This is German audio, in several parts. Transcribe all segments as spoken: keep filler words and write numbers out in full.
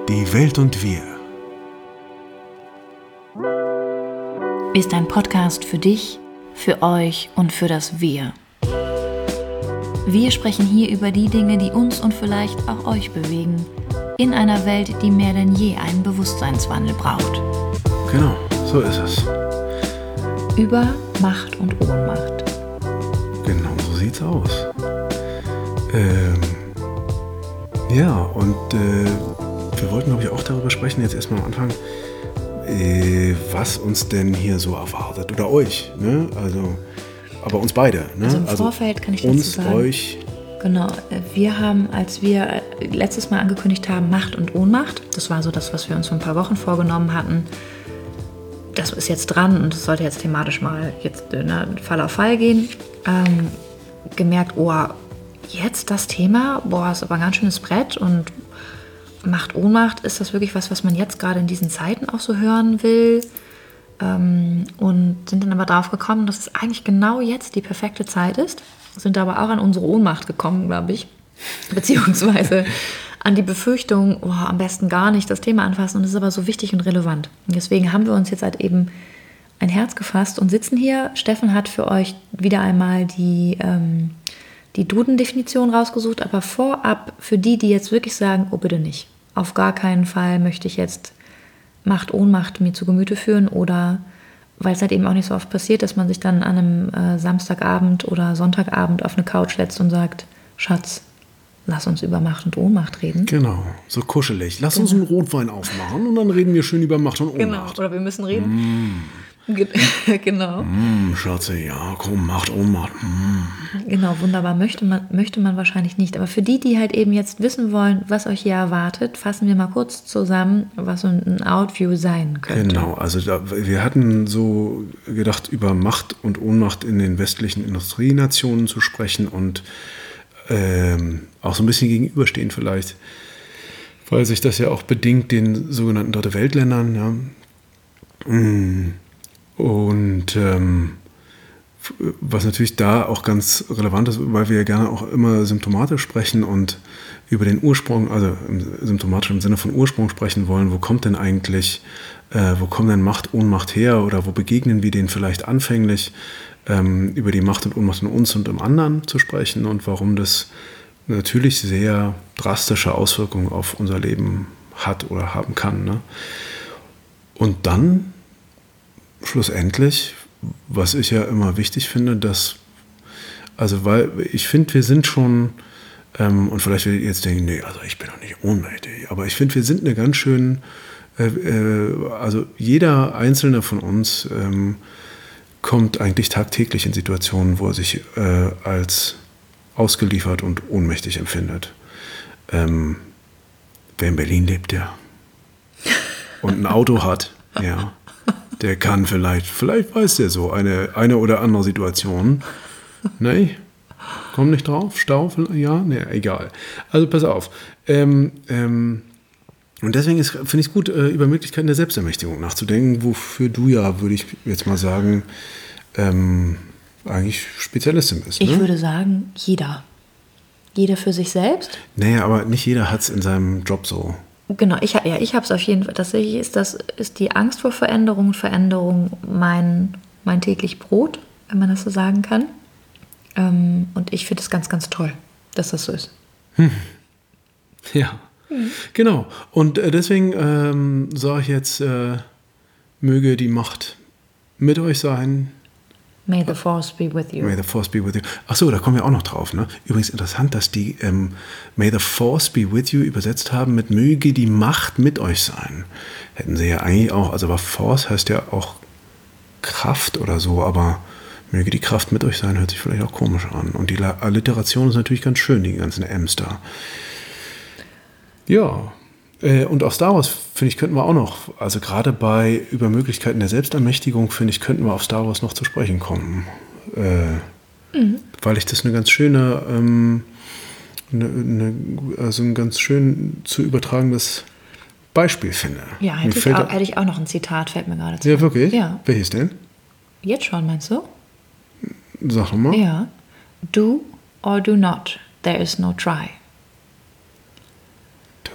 Die Welt und wir ist ein Podcast für dich, für euch und für das Wir. Wir sprechen hier über die Dinge, die uns und vielleicht auch euch bewegen, in einer Welt, die mehr denn je einen Bewusstseinswandel braucht. Genau, so ist es. Über Macht und Ohnmacht. Genau, so sieht's aus. Ähm, ja, und äh, wir wollten, glaube ich, auch darüber sprechen, jetzt erstmal am Anfang, äh, was uns denn hier so erwartet. Oder euch, ne? Also, aber uns beide. Ne? Also im Vorfeld kann ich dazu uns, sagen. euch. Genau, wir haben, als wir letztes Mal angekündigt haben, Macht und Ohnmacht, das war so das, was wir uns vor ein paar Wochen vorgenommen hatten, das ist jetzt dran und es sollte jetzt thematisch mal jetzt ne, Fall auf Fall gehen, ähm, gemerkt, oh, jetzt das Thema, boah, ist aber ein ganz schönes Brett und Macht, Ohnmacht, ist das wirklich was, was man jetzt gerade in diesen Zeiten auch so hören will? Ähm, und sind dann aber drauf gekommen, dass es eigentlich genau jetzt die perfekte Zeit ist, sind aber auch an unsere Ohnmacht gekommen, glaube ich, beziehungsweise an die Befürchtung, oh, am besten gar nicht das Thema anfassen und es ist aber so wichtig und relevant. Und deswegen haben wir uns jetzt halt eben ein Herz gefasst und sitzen hier. Steffen hat für euch wieder einmal die, ähm, die Duden-Definition rausgesucht, aber vorab für die, die jetzt wirklich sagen, oh bitte nicht, auf gar keinen Fall möchte ich jetzt Macht, Ohnmacht mir zu Gemüte führen oder weil es halt eben auch nicht so oft passiert, dass man sich dann an einem äh, Samstagabend oder Sonntagabend auf eine Couch setzt und sagt, Schatz, lass uns über Macht und Ohnmacht reden. Genau, so kuschelig. Lass genau. uns einen Rotwein aufmachen und dann reden wir schön über Macht und Ohnmacht. Genau, oder wir müssen reden. Mm. Genau. Mm, Schatze, ja, komm, Macht, Ohnmacht. Mm. Genau, wunderbar. Möchte man, möchte man wahrscheinlich nicht. Aber für die, die halt eben jetzt wissen wollen, was euch hier erwartet, fassen wir mal kurz zusammen, was so ein Outview sein könnte. Genau, also da, wir hatten so gedacht, über Macht und Ohnmacht in den westlichen Industrienationen zu sprechen und ähm, auch so ein bisschen gegenüberstehen vielleicht, weil sich das ja auch bedingt den sogenannten Dritte Weltländern. Ja. Und ähm, was natürlich da auch ganz relevant ist, weil wir ja gerne auch immer symptomatisch sprechen und über den Ursprung, also symptomatisch im Sinne von Ursprung sprechen wollen, wo kommt denn eigentlich, äh, wo kommt denn Macht, Ohnmacht her oder wo begegnen wir denen vielleicht anfänglich, ähm, über die Macht und Ohnmacht in uns und im anderen zu sprechen und warum das natürlich sehr drastische Auswirkungen auf unser Leben hat oder haben kann. Ne? Und dann schlussendlich, was ich ja immer wichtig finde, dass, also weil ich finde, wir sind schon, ähm, und vielleicht will ich jetzt denken, nee, also ich bin doch nicht ohnmächtig, aber ich finde, wir sind eine ganz schön, äh, äh, also jeder Einzelne von uns ähm, kommt eigentlich tagtäglich in Situationen, wo er sich äh, als ausgeliefert und ohnmächtig empfindet. Ähm, wer in Berlin lebt, der und ein Auto hat, ja, der kann vielleicht, vielleicht weiß der so eine, eine oder andere Situation. Nee, komm nicht drauf, Stau, ja, nee, egal. Also pass auf. Ähm, ähm, und deswegen finde ich es gut, äh, über Möglichkeiten der Selbstermächtigung nachzudenken, wofür du ja, würde ich jetzt mal sagen, ähm, eigentlich Spezialistin bist. Ich ne? würde sagen, jeder. Jeder für sich selbst. Naja, aber nicht jeder hat es in seinem Job so. Genau, ich, ja, ich habe es auf jeden Fall. Tatsächlich ist, das, ist die Angst vor Veränderung, Veränderung mein, mein täglich Brot, wenn man das so sagen kann. Ähm, und ich finde es ganz, ganz toll, dass das so ist. Hm. Ja, hm. Genau. Und äh, deswegen ähm, sage ich jetzt, äh, möge die Macht mit euch sein. May the force be with you. May the force be with you. Achso, da kommen wir auch noch drauf. Ne? Übrigens interessant, dass die ähm, May the force be with you übersetzt haben mit möge die Macht mit euch sein. Hätten sie ja eigentlich auch, also aber Force heißt ja auch Kraft oder so, aber möge die Kraft mit euch sein, hört sich vielleicht auch komisch an. Und die Alliteration ist natürlich ganz schön, die ganzen M's da. Ja, äh, und auf Star Wars, finde ich, könnten wir auch noch, also gerade bei über Möglichkeiten der Selbstermächtigung, finde ich, könnten wir auf Star Wars noch zu sprechen kommen. Äh, mhm. Weil ich das eine ganz schöne, ähm, eine, eine, also ein ganz schön zu übertragendes Beispiel finde. Ja, hätte, ich auch, hätte ich auch noch ein Zitat, fällt mir gerade zu. Ja, wirklich? Ja. Welches denn? Jetzt schon, meinst du? Sag nochmal. Ja. Do or do not, there is no try. Do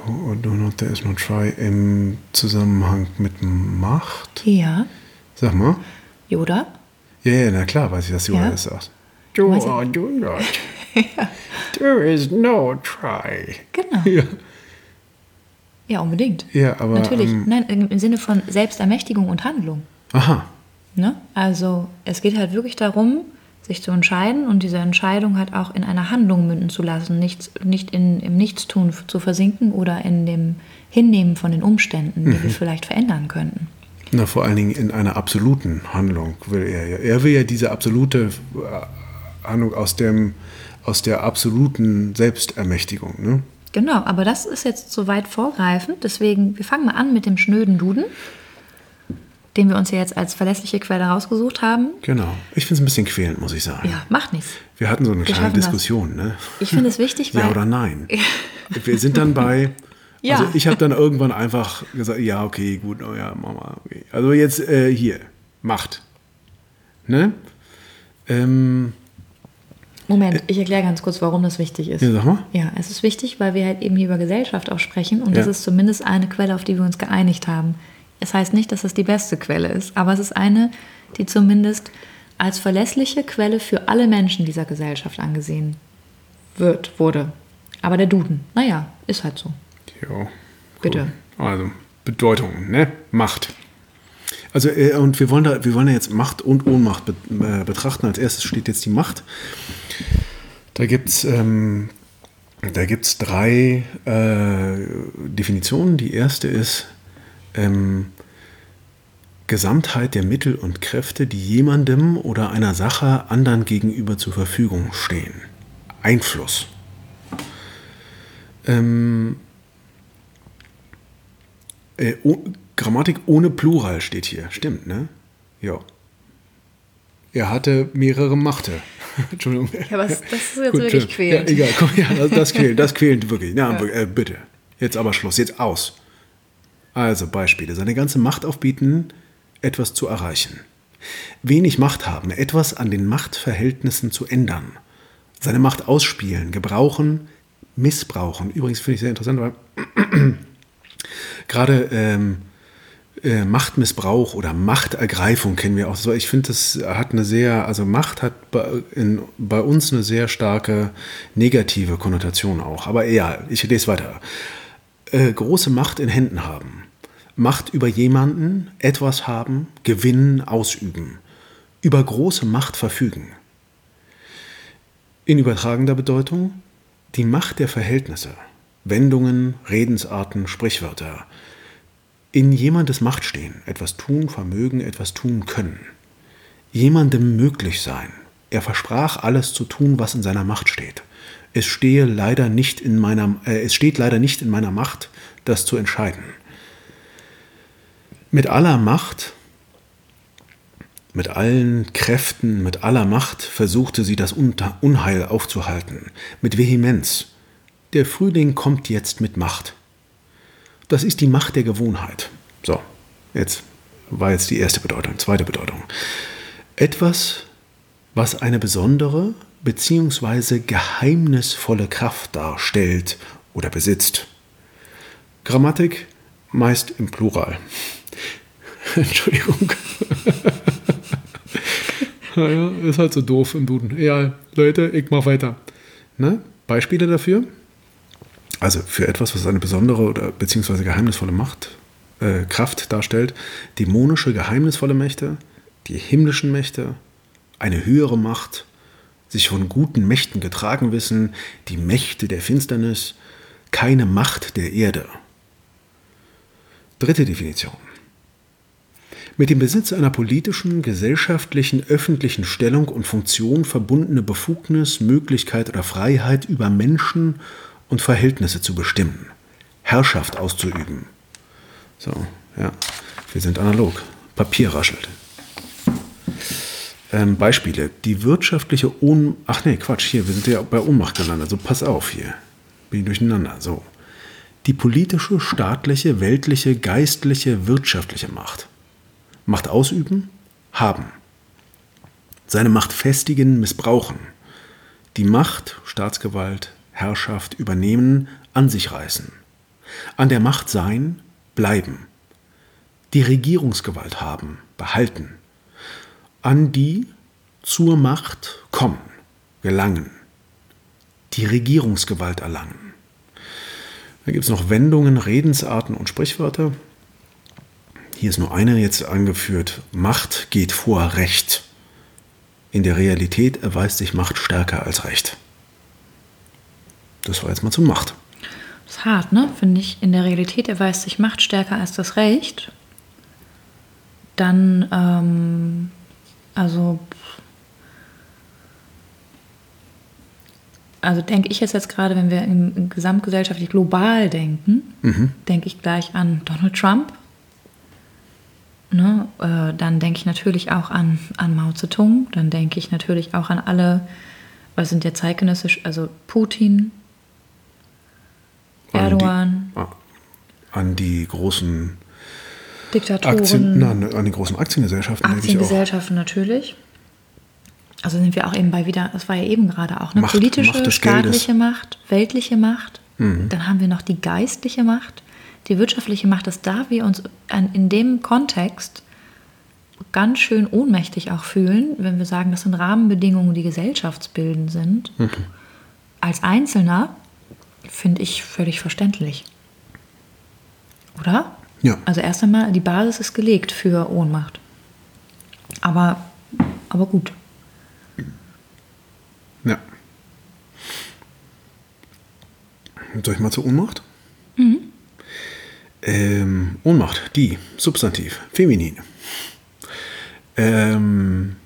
do not, there is no try im Zusammenhang mit Macht. Ja. Sag mal. Yoda? Ja, ja, na klar, weiß ich, dass Yoda Ja. das sagt. Do or do not. Ja. There is no try. Genau. Ja, Ja, unbedingt. ja aber... Natürlich. Ähm, Nein, im im Sinne von Selbstermächtigung und Handlung. aha. Ne? Also es geht halt wirklich darum, sich zu entscheiden und diese Entscheidung halt auch in einer Handlung münden zu lassen, nicht, nicht in, im Nichtstun zu versinken oder in dem Hinnehmen von den Umständen, die wir vielleicht verändern könnten. Na, vor allen Dingen in einer absoluten Handlung will er ja. Er will ja diese absolute äh, Handlung aus, dem, aus der absoluten Selbstermächtigung. Ne? Genau, aber das ist jetzt so weit vorgreifend, deswegen, wir fangen mal an mit dem schnöden Duden, den wir uns ja jetzt als verlässliche Quelle rausgesucht haben. Genau. Ich finde es ein bisschen quälend, muss ich sagen. Ja, macht nichts. Wir hatten so eine kleine schaffen das. Diskussion. Ne? Ich finde es wichtig, weil... Ja oder nein? Wir sind dann bei... Ja. Also ich habe dann irgendwann einfach gesagt, ja, okay, gut, oh ja, Mama, okay. Also jetzt äh, hier, Macht. Ne? Ähm, Moment, ich erkläre ganz kurz, warum das wichtig ist. ja, sag mal. Ja, es ist wichtig, weil wir halt eben hier über Gesellschaft auch sprechen und das Ja. ist zumindest eine Quelle, auf die wir uns geeinigt haben. Es heißt nicht, dass es die beste Quelle ist, aber es ist eine, die zumindest als verlässliche Quelle für alle Menschen dieser Gesellschaft angesehen wird, wurde. Aber der Duden, naja, ist halt so. Jo, Bitte. Also, Bedeutung, ne? Macht. Also, äh, und wir wollen da, wir wollen da jetzt Macht und Ohnmacht be äh, betrachten. Als erstes steht jetzt die Macht. Da gibt es ähm, da gibt's drei äh, Definitionen. Die erste ist ähm, Gesamtheit der Mittel und Kräfte, die jemandem oder einer Sache anderen gegenüber zur Verfügung stehen. Einfluss. Ähm, Äh, oh, Grammatik ohne Plural steht hier. Stimmt, ne? Ja. Er hatte mehrere Machte. Entschuldigung. Ja, was, das ist jetzt Gut, wirklich ja, quälend. egal, komm, ja, das, das quält, das quält wirklich. Ja, äh, bitte. Jetzt aber Schluss, jetzt aus. Also Beispiele. Seine ganze Macht aufbieten, etwas zu erreichen. Wenig Macht haben, etwas an den Machtverhältnissen zu ändern. Seine Macht ausspielen, gebrauchen, missbrauchen. Übrigens finde ich sehr interessant, weil gerade ähm, äh, Machtmissbrauch oder Machtergreifung kennen wir auch so. Ich finde, das hat eine sehr, also Macht hat bei, in, bei uns eine sehr starke negative Konnotation auch. Aber egal, ich lese weiter. Äh, große Macht in Händen haben. Macht über jemanden, etwas haben, gewinnen, ausüben. Über große Macht verfügen. In übertragender Bedeutung die Macht der Verhältnisse. Wendungen, Redensarten, Sprichwörter. In jemandes Macht stehen, etwas tun, vermögen, etwas tun können. Jemandem möglich sein. Er versprach, alles zu tun, was in seiner Macht steht. Es stehe leider nicht in meiner, äh, es steht leider nicht in meiner Macht, das zu entscheiden. Mit aller Macht, mit allen Kräften, mit aller Macht versuchte sie das Unheil aufzuhalten. Mit Vehemenz. Der Frühling kommt jetzt mit Macht. Das ist die Macht der Gewohnheit. So, jetzt war jetzt die erste Bedeutung. Zweite Bedeutung. Etwas, was eine besondere bzw. geheimnisvolle Kraft darstellt oder besitzt. Grammatik meist im Plural. Entschuldigung. Naja, ist halt so doof im Duden. Ja, Leute, ich mach weiter. Ne? Beispiele dafür? Also für etwas, was eine besondere oder beziehungsweise geheimnisvolle Macht, äh, Kraft darstellt, dämonische, geheimnisvolle Mächte, die himmlischen Mächte, eine höhere Macht, sich von guten Mächten getragen wissen, die Mächte der Finsternis, keine Macht der Erde. Dritte Definition. Mit dem Besitz einer politischen, gesellschaftlichen, öffentlichen Stellung und Funktion verbundene Befugnis, Möglichkeit oder Freiheit über Menschen und Verhältnisse zu bestimmen, Herrschaft auszuüben. So, ja, wir sind analog. Papier raschelt. Ähm, Beispiele. Die wirtschaftliche Ohnmacht. Ach nee, Quatsch, hier, wir sind ja bei Ohnmacht gelandet. So, pass auf hier. Bin ich durcheinander. So. Die politische, staatliche, weltliche, geistliche, wirtschaftliche Macht. Macht ausüben, haben. Seine Macht festigen, missbrauchen. Die Macht, Staatsgewalt, Herrschaft übernehmen, an sich reißen. An der Macht sein, bleiben. Die Regierungsgewalt haben, behalten. An die zur Macht kommen, gelangen. Die Regierungsgewalt erlangen. Da gibt es noch Wendungen, Redensarten und Sprichwörter. Hier ist nur eine jetzt angeführt. Macht geht vor Recht. In der Realität erweist sich Macht stärker als Recht. Das war jetzt mal zur Macht. Das ist hart, ne? Finde ich. In der Realität erweist sich Macht stärker als das Recht. Dann, ähm, also, also denke ich jetzt, jetzt gerade, wenn wir im, im gesamtgesellschaftlich global denken, mhm. denke ich gleich an Donald Trump. Ne? Äh, dann denke ich natürlich auch an, an Mao Zedong. Dann denke ich natürlich auch an alle, was sind jetzt zeitgenössisch, also Putin, Erdogan. An die, an die großen Diktatoren. Aktien, na, an die großen Aktiengesellschaften. Aktiengesellschaften natürlich. Also sind wir auch eben bei wieder, das war ja eben gerade auch eine Macht, politische, Macht staatliche Geldes. Macht, weltliche Macht. Mhm. Dann haben wir noch die geistliche Macht, die wirtschaftliche Macht, dass da wir uns an, in dem Kontext ganz schön ohnmächtig auch fühlen, wenn wir sagen, das sind Rahmenbedingungen, die gesellschaftsbildend sind. Mhm. Als Einzelner finde ich völlig verständlich. Oder? Ja. Also erst einmal, die Basis ist gelegt für Ohnmacht. Aber, aber gut. Ja. Soll ich mal zur Ohnmacht? Mhm. Ähm, Ohnmacht, die, Substantiv, feminin. Ähm,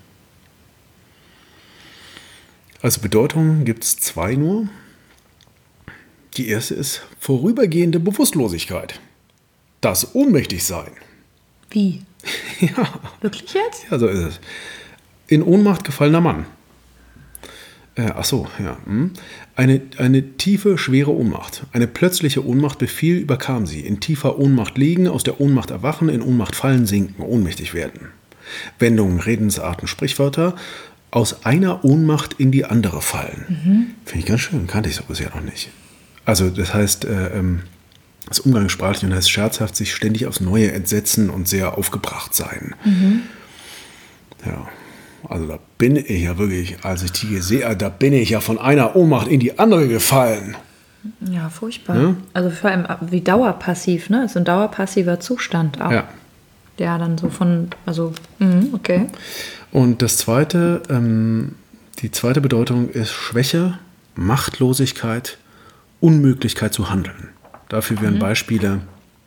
also Bedeutung gibt es zwei nur. Die erste ist vorübergehende Bewusstlosigkeit. Das Ohnmächtigsein. Wie? Ja. Wirklich jetzt? Ja, so ist es. In Ohnmacht gefallener Mann. Äh, ach so, ja. Hm. Eine, eine tiefe, schwere Ohnmacht. Eine plötzliche Ohnmachtbefehl überkam sie. In tiefer Ohnmacht liegen, aus der Ohnmacht erwachen, in Ohnmacht fallen, sinken, ohnmächtig werden. Wendungen, Redensarten, Sprichwörter. Aus einer Ohnmacht in die andere fallen. Mhm. Finde ich ganz schön, kannte ich so bisher noch nicht. Also das heißt, äh, das Umgangssprachliche und heißt scherzhaft sich ständig aufs Neue entsetzen und sehr aufgebracht sein. Mhm. Ja, also da bin ich ja wirklich, als ich die sehe, da bin ich ja von einer Ohnmacht in die andere gefallen. Ja, furchtbar. Ja? Also vor allem wie dauerpassiv, ne? Das ist ein dauerpassiver Zustand auch. Ja. Ja, dann so von, also, mh, okay. Und das zweite, ähm, die zweite Bedeutung ist Schwäche, Machtlosigkeit, Unmöglichkeit zu handeln. Dafür wären mhm. Beispiele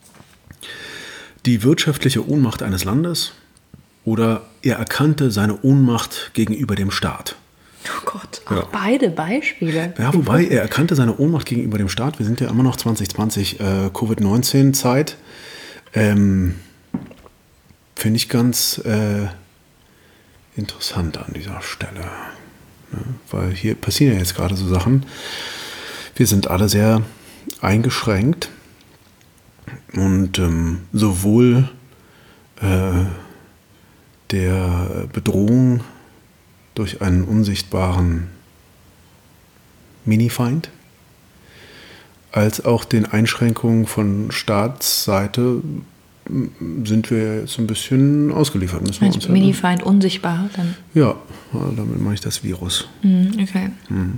die wirtschaftliche Ohnmacht eines Landes oder er erkannte seine Ohnmacht gegenüber dem Staat. Oh Gott, auch ja. beide Beispiele. Ja, wobei er erkannte seine Ohnmacht gegenüber dem Staat. Wir sind ja immer noch zwanzig zwanzig äh, Covid neunzehn Zeit. Ähm, Finde ich ganz äh, interessant an dieser Stelle. Ja, weil hier passieren ja jetzt gerade so Sachen. Wir sind alle sehr eingeschränkt und ähm, sowohl äh, der Bedrohung durch einen unsichtbaren Minifeind als auch den Einschränkungen von Staatsseite sind wir jetzt ein bisschen ausgeliefert. Müssen wir uns Minifeind unsichtbar? Dann? Ja, damit meine ich das Virus. Mm, okay. Mhm.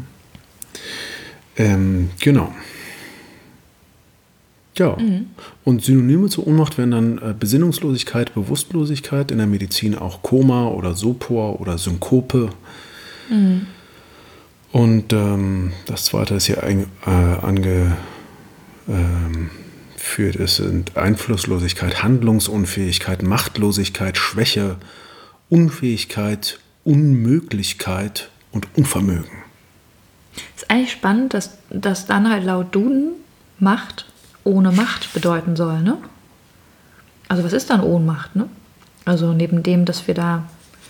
Ähm, genau. Ja. Mhm. Und Synonyme zur Ohnmacht wären dann äh, Besinnungslosigkeit, Bewusstlosigkeit, in der Medizin auch Koma oder Sopor oder Synkope. Mhm. Und ähm, das zweite ist hier ein, äh, angeführt, ähm, ist sind Einflusslosigkeit, Handlungsunfähigkeit, Machtlosigkeit, Schwäche, Unfähigkeit, Unmöglichkeit und Unvermögen. Ist eigentlich spannend, dass, dass dann halt laut Duden Macht ohne Macht bedeuten soll, ne? Also was ist dann Ohnmacht, ne? Also neben dem, dass wir da,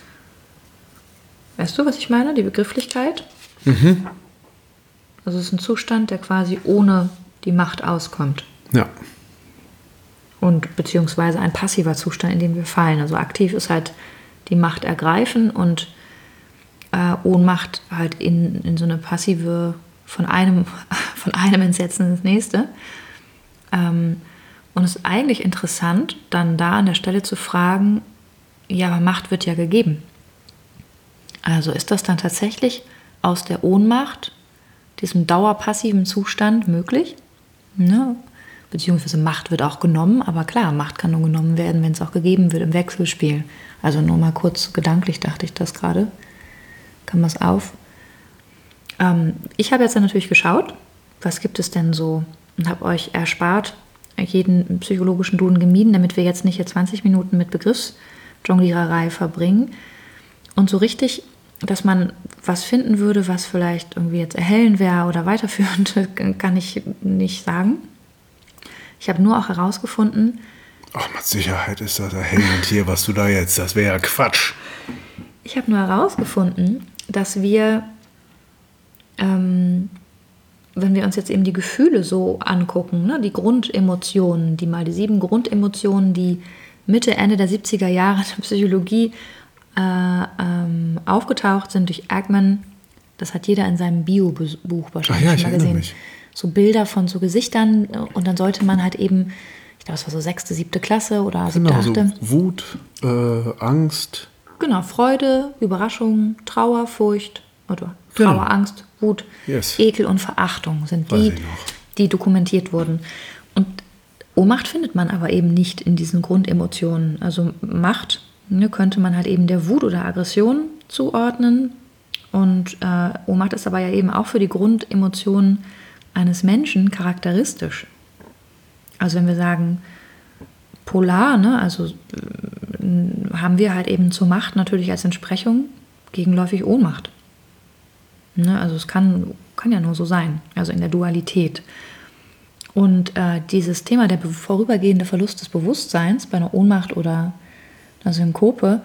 weißt du, was ich meine? Die Begrifflichkeit? Mhm. Also es ist ein Zustand, der quasi ohne die Macht auskommt. Ja. Und beziehungsweise ein passiver Zustand, in dem wir fallen. Also aktiv ist halt die Macht ergreifen und äh, Ohnmacht halt in, in so eine passive, von einem, von einem Entsetzen ins nächste. Ähm, und es ist eigentlich interessant, dann da an der Stelle zu fragen, ja, aber Macht wird ja gegeben. Also ist das dann tatsächlich aus der Ohnmacht, diesem dauerpassiven Zustand möglich? Ne? Beziehungsweise Macht wird auch genommen, aber klar, Macht kann nur genommen werden, wenn es auch gegeben wird im Wechselspiel. Also nur mal kurz gedanklich dachte ich das gerade. Kam was auf. Ähm, ich habe jetzt dann natürlich geschaut, was gibt es denn so, und habe euch erspart, jeden psychologischen Duden gemieden, damit wir jetzt nicht hier zwanzig Minuten mit Begriffsjongliererei verbringen. Und so richtig, dass man was finden würde, was vielleicht irgendwie jetzt erhellend wäre oder weiterführend, kann ich nicht sagen. Ich habe nur auch herausgefunden... Ach, mit Sicherheit ist das erhellend hier, was du da jetzt... Das wäre ja Quatsch. Ich habe nur herausgefunden, dass wir, ähm, wenn wir uns jetzt eben die Gefühle so angucken, ne, die Grundemotionen, die mal die sieben Grundemotionen, die Mitte, Ende der siebziger Jahre in der Psychologie äh, ähm, aufgetaucht sind durch Ekman, das hat jeder in seinem Bio-Buch wahrscheinlich Ach ja, schon mal gesehen. Mich. So Bilder von so Gesichtern und dann sollte man halt eben, ich glaube, es war so sechste, siebte Klasse oder siebte, genau, achte. So Wut, äh, Angst. Genau, Freude, Überraschung, Trauer, Furcht oder Trauer, genau. Angst, Wut, yes. Ekel und Verachtung sind die, die dokumentiert wurden. Und Ohnmacht findet man aber eben nicht in diesen Grundemotionen. Also Macht, ne, könnte man halt eben der Wut oder Aggression zuordnen. Und äh, Ohnmacht ist aber ja eben auch für die Grundemotionen eines Menschen charakteristisch. Also wenn wir sagen polar, ne, also äh, haben wir halt eben zur Macht natürlich als Entsprechung gegenläufig Ohnmacht. Ne, also es kann, kann ja nur so sein, also in der Dualität. Und äh, dieses Thema, der vorübergehende Verlust des Bewusstseins bei einer Ohnmacht oder einer Synkope,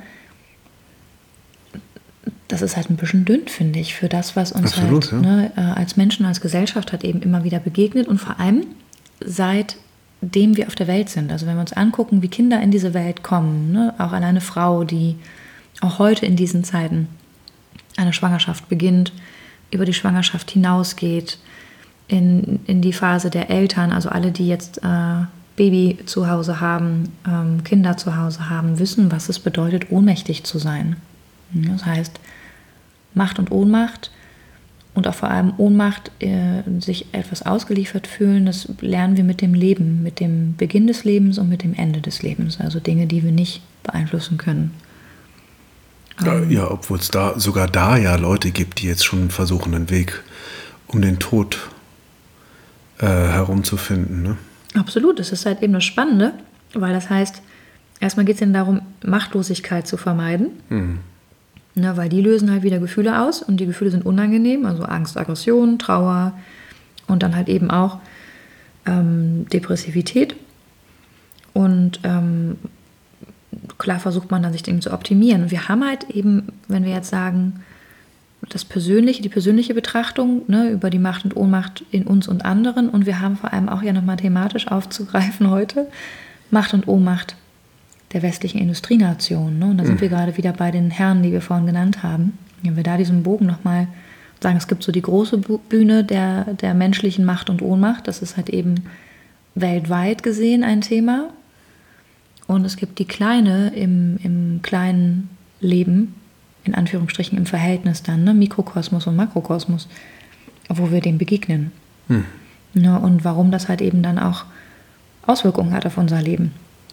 das ist halt ein bisschen dünn, finde ich, für das, was uns Absolut, halt ja. ne, als Menschen, als Gesellschaft halt eben immer wieder begegnet und vor allem seitdem wir auf der Welt sind. Also wenn wir uns angucken, wie Kinder in diese Welt kommen, ne, auch eine Frau, die auch heute in diesen Zeiten eine Schwangerschaft beginnt, über die Schwangerschaft hinausgeht, in, in die Phase der Eltern, also alle, die jetzt äh, Baby zu Hause haben, ähm, Kinder zu Hause haben, wissen, was es bedeutet, ohnmächtig zu sein. Das heißt, Macht und Ohnmacht und auch vor allem Ohnmacht, äh, sich etwas ausgeliefert fühlen, das lernen wir mit dem Leben, mit dem Beginn des Lebens und mit dem Ende des Lebens. Also Dinge, die wir nicht beeinflussen können. Ja, ja, obwohl es da sogar da ja Leute gibt, die jetzt schon versuchen, einen Weg um den Tod äh, herumzufinden. Ne? Absolut, das ist halt eben das Spannende, weil das heißt, erstmal geht es ihnen darum, Machtlosigkeit zu vermeiden. Mhm. Ne, weil die lösen halt wieder Gefühle aus und die Gefühle sind unangenehm, also Angst, Aggression, Trauer und dann halt eben auch ähm, Depressivität. Und ähm, klar versucht man dann, sich Dinge zu optimieren. Und wir haben halt eben, wenn wir jetzt sagen, das Persönliche, die persönliche Betrachtung, ne, über die Macht und Ohnmacht in uns und anderen, und wir haben vor allem auch ja nochmal thematisch aufzugreifen heute, Macht und Ohnmacht der westlichen Industrienation. Ne? Und da sind mhm. wir gerade wieder bei den Herren, die wir vorhin genannt haben. Wenn wir da diesen Bogen nochmal sagen, es gibt so die große Bühne der, der menschlichen Macht und Ohnmacht, das ist halt eben weltweit gesehen ein Thema. Und es gibt die kleine im, im kleinen Leben, in Anführungsstrichen im Verhältnis dann, ne? Mikrokosmos und Makrokosmos, wo wir dem begegnen. Mhm. Ne? Und warum das halt eben dann auch Auswirkungen hat auf unser Leben.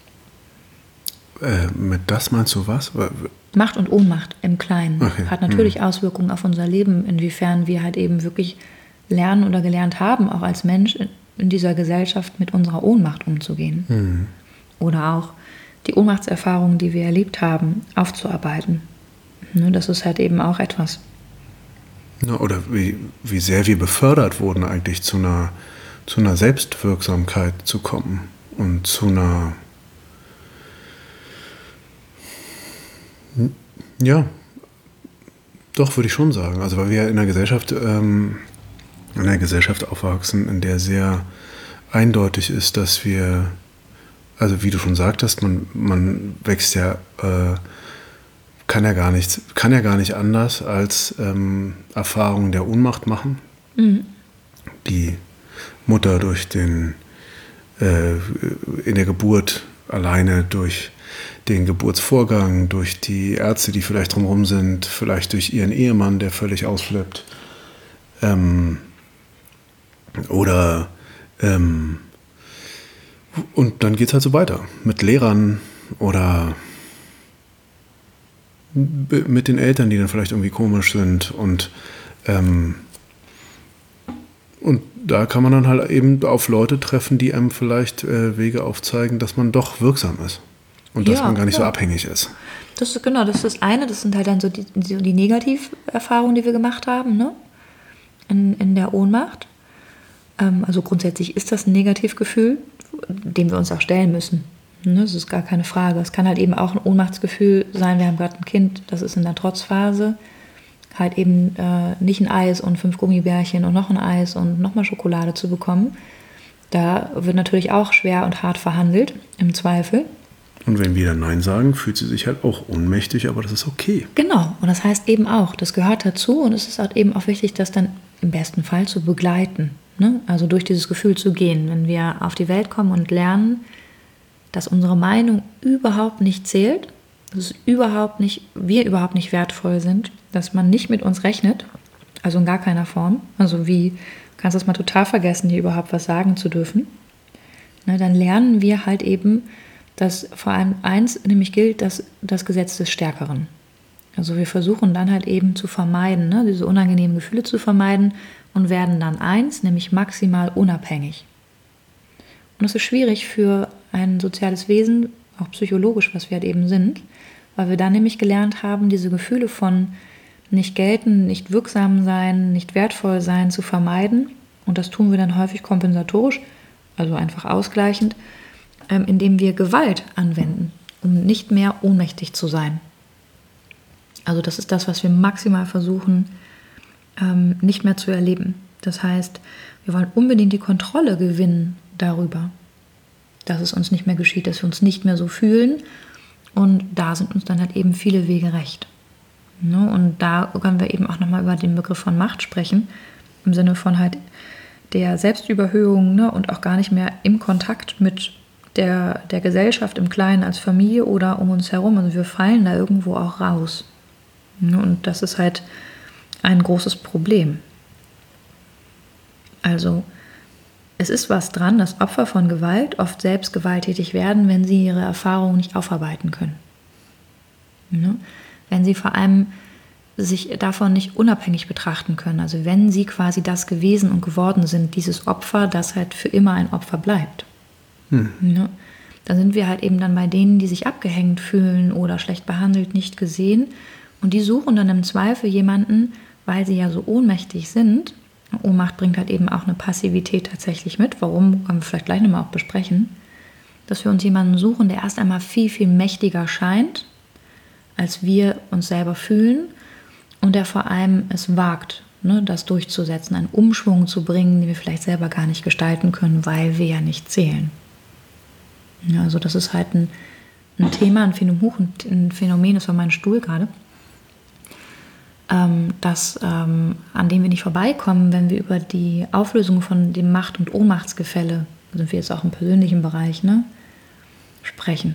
Äh, mit das meinst du was? Macht und Ohnmacht im Kleinen okay. hat natürlich mhm. Auswirkungen auf unser Leben, inwiefern wir halt eben wirklich lernen oder gelernt haben, auch als Mensch in dieser Gesellschaft mit unserer Ohnmacht umzugehen. Mhm. Oder auch die Ohnmachtserfahrungen, die wir erlebt haben, aufzuarbeiten. Ne, das ist halt eben auch etwas. Ja, oder wie, wie sehr wir befördert wurden, eigentlich zu einer, zu einer Selbstwirksamkeit zu kommen und zu einer Ja, doch, würde ich schon sagen. Also weil wir in einer Gesellschaft, ähm, in einer Gesellschaft aufwachsen, in der sehr eindeutig ist, dass wir, also wie du schon sagtest, man, man wächst ja, äh, kann ja gar nichts, kann ja gar nicht anders als ähm, Erfahrungen der Ohnmacht machen. Mhm. Die Mutter durch den äh, in der Geburt alleine durch den Geburtsvorgang, durch die Ärzte, die vielleicht drumherum sind, vielleicht durch ihren Ehemann, der völlig ausflippt. Ähm, oder ähm, und dann geht es halt so weiter. Mit Lehrern oder b- mit den Eltern, die dann vielleicht irgendwie komisch sind. Und, ähm, und da kann man dann halt eben auf Leute treffen, die einem vielleicht äh, Wege aufzeigen, dass man doch wirksam ist. Und dass Ja, man gar nicht so ja. abhängig ist. Das ist genau, das ist das eine. Das sind halt dann so die, so die Negativerfahrungen, die wir gemacht haben, ne? In, in der Ohnmacht. Ähm, also grundsätzlich ist das ein Negativgefühl, dem wir uns auch stellen müssen. Ne? Das ist gar keine Frage. Es kann halt eben auch ein Ohnmachtsgefühl sein. Wir haben gerade ein Kind, das ist in der Trotzphase. Halt eben äh, nicht ein Eis und fünf Gummibärchen und noch ein Eis und nochmal Schokolade zu bekommen. Da wird natürlich auch schwer und hart verhandelt, im Zweifel. Und wenn wir dann Nein sagen, fühlt sie sich halt auch ohnmächtig, aber das ist okay. Genau, und das heißt eben auch, das gehört dazu und es ist halt eben auch wichtig, das dann im besten Fall zu begleiten. Ne? Also durch dieses Gefühl zu gehen. Wenn wir auf die Welt kommen und lernen, dass unsere Meinung überhaupt nicht zählt, dass überhaupt nicht, wir überhaupt nicht wertvoll sind, dass man nicht mit uns rechnet, also in gar keiner Form, also wie, du kannst das mal total vergessen, hier überhaupt was sagen zu dürfen, ne, dann lernen wir halt eben, dass vor allem eins nämlich gilt, dass das Gesetz des Stärkeren. Also wir versuchen dann halt eben zu vermeiden, ne, diese unangenehmen Gefühle zu vermeiden und werden dann eins, nämlich maximal unabhängig. Und das ist schwierig für ein soziales Wesen, auch psychologisch, was wir halt eben sind, weil wir dann nämlich gelernt haben, diese Gefühle von nicht gelten, nicht wirksam sein, nicht wertvoll sein zu vermeiden. Und das tun wir dann häufig kompensatorisch, also einfach ausgleichend, indem wir Gewalt anwenden, um nicht mehr ohnmächtig zu sein. Also das ist das, was wir maximal versuchen, nicht mehr zu erleben. Das heißt, wir wollen unbedingt die Kontrolle gewinnen darüber, dass es uns nicht mehr geschieht, dass wir uns nicht mehr so fühlen. Und da sind uns dann halt eben viele Wege recht. Und da können wir eben auch nochmal über den Begriff von Macht sprechen, im Sinne von halt der Selbstüberhöhung, ne, und auch gar nicht mehr im Kontakt mit der, der Gesellschaft im Kleinen als Familie oder um uns herum. Also wir fallen da irgendwo auch raus. Und das ist halt ein großes Problem. Also es ist was dran, dass Opfer von Gewalt oft selbst gewalttätig werden, wenn sie ihre Erfahrungen nicht aufarbeiten können. Ne? Wenn sie vor allem sich davon nicht unabhängig betrachten können. Also wenn sie quasi das gewesen und geworden sind, dieses Opfer, das halt für immer ein Opfer bleibt. Hm. Ne? Da sind wir halt eben dann bei denen, die sich abgehängt fühlen oder schlecht behandelt, nicht gesehen. Und die suchen dann im Zweifel jemanden, weil sie ja so ohnmächtig sind. Ohnmacht bringt halt eben auch eine Passivität tatsächlich mit. Warum, können wir vielleicht gleich nochmal auch besprechen. Dass wir uns jemanden suchen, der erst einmal viel, viel mächtiger scheint, als wir uns selber fühlen. Und der vor allem es wagt, ne, das durchzusetzen, einen Umschwung zu bringen, den wir vielleicht selber gar nicht gestalten können, weil wir ja nicht zählen. Ja, also das ist halt ein, ein Thema, ein Phänomen, ein Phänomen, das war mein Stuhl gerade, ähm, das, ähm, an dem wir nicht vorbeikommen, wenn wir über die Auflösung von dem Macht- und Ohnmachtsgefälle, sind wir jetzt auch im persönlichen Bereich, ne, sprechen.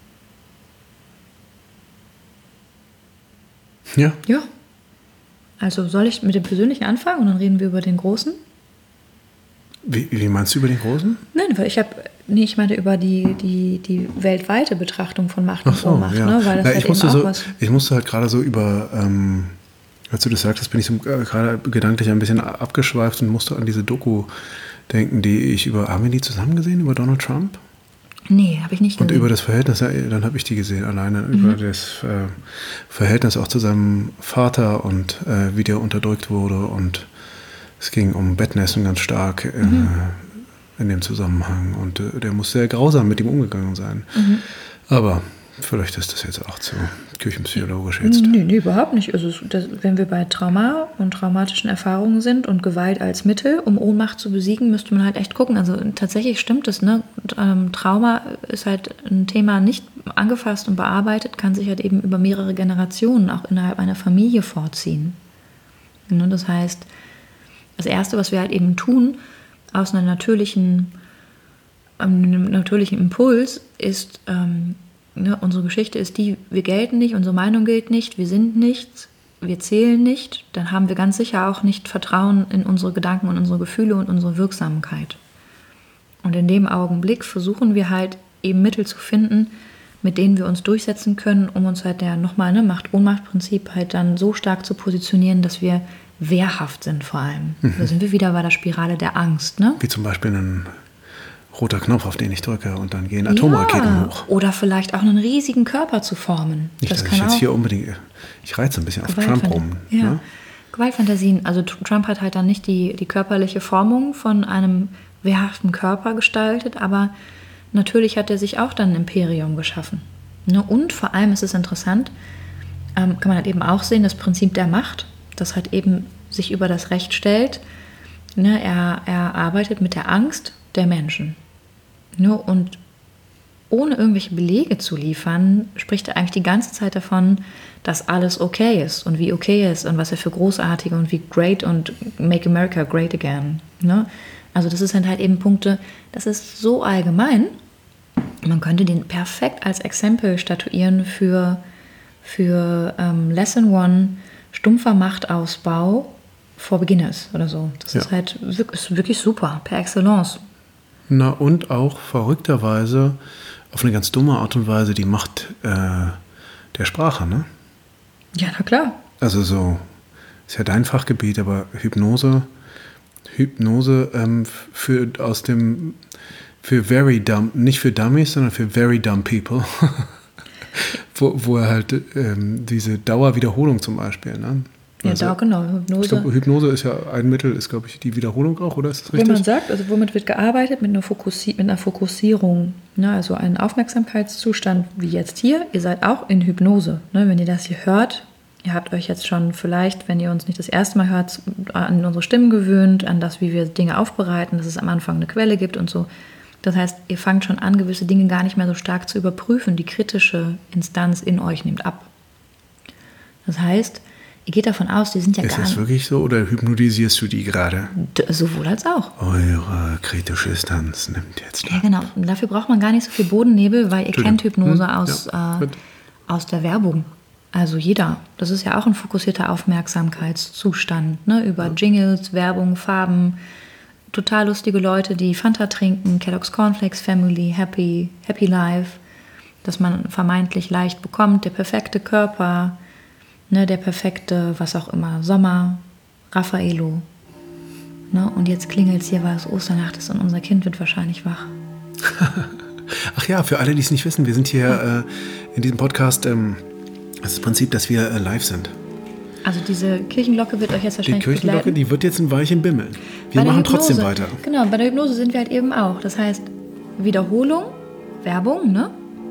Ja. Ja. Also soll ich mit dem Persönlichen anfangen und dann reden wir über den Großen? Wie, wie meinst du über den Großen? Nein, weil ich habe, nee, ich meinte über die, die, die weltweite Betrachtung von Macht und Ach so, Ohnmacht, ja. ne? Weil das Na, halt ich, musste eben auch so, was. ich musste halt gerade so über, ähm, als du das sagtest, bin ich so äh, gerade gedanklich ein bisschen abgeschweift und musste an diese Doku denken, die ich über, haben wir die zusammen gesehen, über Donald Trump? Nee, habe ich nicht gesehen. Und über das Verhältnis, ja, dann habe ich die gesehen, alleine mhm. über das äh, Verhältnis auch zu seinem Vater und äh, wie der unterdrückt wurde. Und es ging um Bettnässen ganz stark äh, mhm. in dem Zusammenhang. Und äh, der muss sehr grausam mit ihm umgegangen sein. Mhm. Aber vielleicht ist das jetzt auch zu küchenpsychologisch jetzt. Nee, nee, überhaupt nicht. Also das, wenn wir bei Trauma und traumatischen Erfahrungen sind und Gewalt als Mittel, um Ohnmacht zu besiegen, müsste man halt echt gucken. Also tatsächlich stimmt es, ne? Ähm, Trauma ist halt ein Thema nicht angefasst und bearbeitet, kann sich halt eben über mehrere Generationen auch innerhalb einer Familie vorziehen. Ne? Das heißt, das Erste, was wir halt eben tun, aus einer natürlichen einem natürlichen Impuls ist, ähm, ne, unsere Geschichte ist die, wir gelten nicht, unsere Meinung gilt nicht, wir sind nichts, wir zählen nicht, dann haben wir ganz sicher auch nicht Vertrauen in unsere Gedanken und unsere Gefühle und unsere Wirksamkeit. Und in dem Augenblick versuchen wir halt eben Mittel zu finden, mit denen wir uns durchsetzen können, um uns halt der nochmal ne, Macht-Ohnmacht-Prinzip halt dann so stark zu positionieren, dass wir wehrhaft sind vor allem. Mhm. Da sind wir wieder bei der Spirale der Angst. Ne? Wie zum Beispiel ein roter Knopf, auf den ich drücke und dann gehen Atomraketen ja, hoch. Oder vielleicht auch einen riesigen Körper zu formen. Nicht, das dass kann ich jetzt auch hier unbedingt, ich reize ein bisschen auf Trump rum. Ja. Ne? Gewaltfantasien, also Trump hat halt dann nicht die, die körperliche Formung von einem wehrhaften Körper gestaltet, aber natürlich hat er sich auch dann ein Imperium geschaffen. Ne? Und vor allem ist es interessant, ähm, kann man halt eben auch sehen, das Prinzip der Macht, das halt eben sich über das Recht stellt. Ne? Er, er arbeitet mit der Angst der Menschen. Ne? Und ohne irgendwelche Belege zu liefern, spricht er eigentlich die ganze Zeit davon, dass alles okay ist und wie okay ist und was er für großartige und wie great und make America great again. Ne? Also das sind halt eben Punkte, das ist so allgemein, man könnte den perfekt als Exempel statuieren für, für ähm, Lesson One, stumpfer Machtausbau for Beginners oder so. Das ja. ist halt ist wirklich super, per Excellence. Na und auch verrückterweise auf eine ganz dumme Art und Weise die Macht äh, der Sprache, ne? Ja, na klar. Also so, ist ja dein Fachgebiet, aber Hypnose, Hypnose ähm, für aus dem für very dumb, nicht für Dummies, sondern für very dumb people, wo, wo er halt ähm, diese Dauerwiederholung zum Beispiel, ne? Ja, also, da genau. Hypnose. Ich glaube, Hypnose ist ja ein Mittel, ist glaube ich die Wiederholung auch, oder ist das richtig? Wenn man sagt, also womit wird gearbeitet? Mit einer, Fokussi- mit einer Fokussierung. Ne? Also ein Aufmerksamkeitszustand wie jetzt hier. Ihr seid auch in Hypnose. Ne? Wenn ihr das hier hört, ihr habt euch jetzt schon vielleicht, wenn ihr uns nicht das erste Mal hört, an unsere Stimmen gewöhnt, an das, wie wir Dinge aufbereiten, dass es am Anfang eine Quelle gibt und so. Das heißt, ihr fangt schon an, gewisse Dinge gar nicht mehr so stark zu überprüfen. Die kritische Instanz in euch nimmt ab. Das heißt, ihr geht davon aus, die sind ja ist gar nicht... Ist das wirklich so oder hypnotisierst du die gerade? D- sowohl als auch. Eure kritische Instanz nimmt jetzt ab. Ja, genau. Und dafür braucht man gar nicht so viel Bodennebel, weil ihr kennt Hypnose hm? aus, ja. äh, aus der Werbung. Also jeder. Das ist ja auch ein fokussierter Aufmerksamkeitszustand. Ne? Über ja. Jingles, Werbung, Farben. Total lustige Leute, die Fanta trinken, Kellogg's Cornflakes Family, Happy, Happy Life. Dass man vermeintlich leicht bekommt. Der perfekte Körper... Ne, der perfekte, was auch immer, Sommer, Raffaello. Ne, und jetzt klingelt es hier, weil es Osternacht ist und unser Kind wird wahrscheinlich wach. Ach ja, für alle, die es nicht wissen, wir sind hier äh, in diesem Podcast, ähm, das ist das Prinzip, dass wir äh, live sind. Also diese Kirchenglocke wird euch jetzt wahrscheinlich begleiten. Die Kirchenglocke, begleiten. Die wird jetzt ein Weilchen bimmeln. Wir machen Hypnose, trotzdem weiter. Genau, bei der Hypnose sind wir halt eben auch. Das heißt, Wiederholung, Werbung, ne?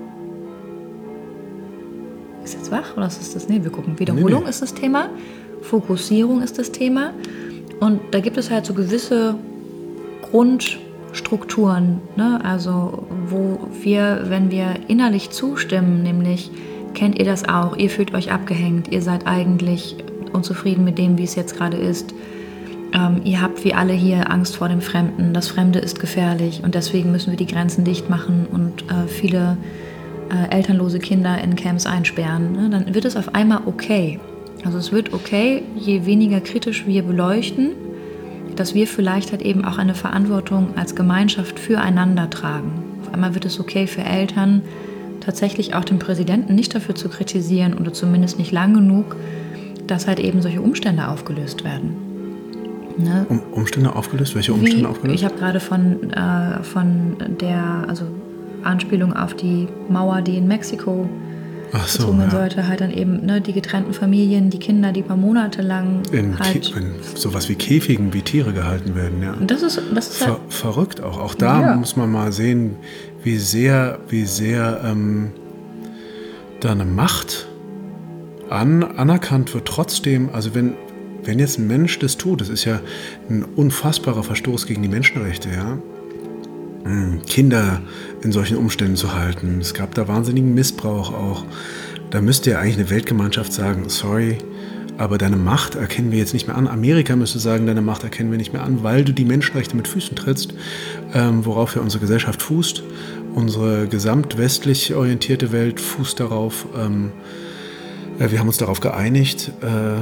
Ist jetzt wach oder ist das das? Nee, wir gucken. Wiederholung nee, nee. ist das Thema, Fokussierung ist das Thema und da gibt es halt so gewisse Grundstrukturen, ne? Also wo wir, wenn wir innerlich zustimmen, nämlich kennt ihr das auch, ihr fühlt euch abgehängt, ihr seid eigentlich unzufrieden mit dem, wie es jetzt gerade ist, ähm, ihr habt wie alle hier Angst vor dem Fremden, das Fremde ist gefährlich und deswegen müssen wir die Grenzen dicht machen und äh, viele Äh, elternlose Kinder in Camps einsperren, ne, dann wird es auf einmal okay. Also es wird okay, je weniger kritisch wir beleuchten, dass wir vielleicht halt eben auch eine Verantwortung als Gemeinschaft füreinander tragen. Auf einmal wird es okay für Eltern, tatsächlich auch den Präsidenten nicht dafür zu kritisieren oder zumindest nicht lang genug, dass halt eben solche Umstände aufgelöst werden. Ne? Um, Umstände aufgelöst? Welche Umstände Wie, aufgelöst? Ich habe gerade von, äh, von der, also Anspielung auf die Mauer, die in Mexiko Ach so, gezogen ja. sollte, halt dann eben ne, die getrennten Familien, die Kinder, die paar Monate lang in, halt... Ke- in sowas wie Käfigen, wie Tiere gehalten werden, ja. Das ist, das ist Ver- halt, verrückt auch. Auch da ja. muss man mal sehen, wie sehr, wie sehr ähm, da eine Macht an, anerkannt wird. Trotzdem, also wenn, wenn jetzt ein Mensch das tut, das ist ja ein unfassbarer Verstoß gegen die Menschenrechte, ja. Kinder in solchen Umständen zu halten. Es gab da wahnsinnigen Missbrauch auch. Da müsste ja eigentlich eine Weltgemeinschaft sagen, sorry, aber deine Macht erkennen wir jetzt nicht mehr an. Amerika müsste sagen, deine Macht erkennen wir nicht mehr an, weil du die Menschenrechte mit Füßen trittst, ähm, worauf ja unsere Gesellschaft fußt. Unsere gesamtwestlich orientierte Welt fußt darauf. Ähm, äh, wir haben uns darauf geeinigt, äh,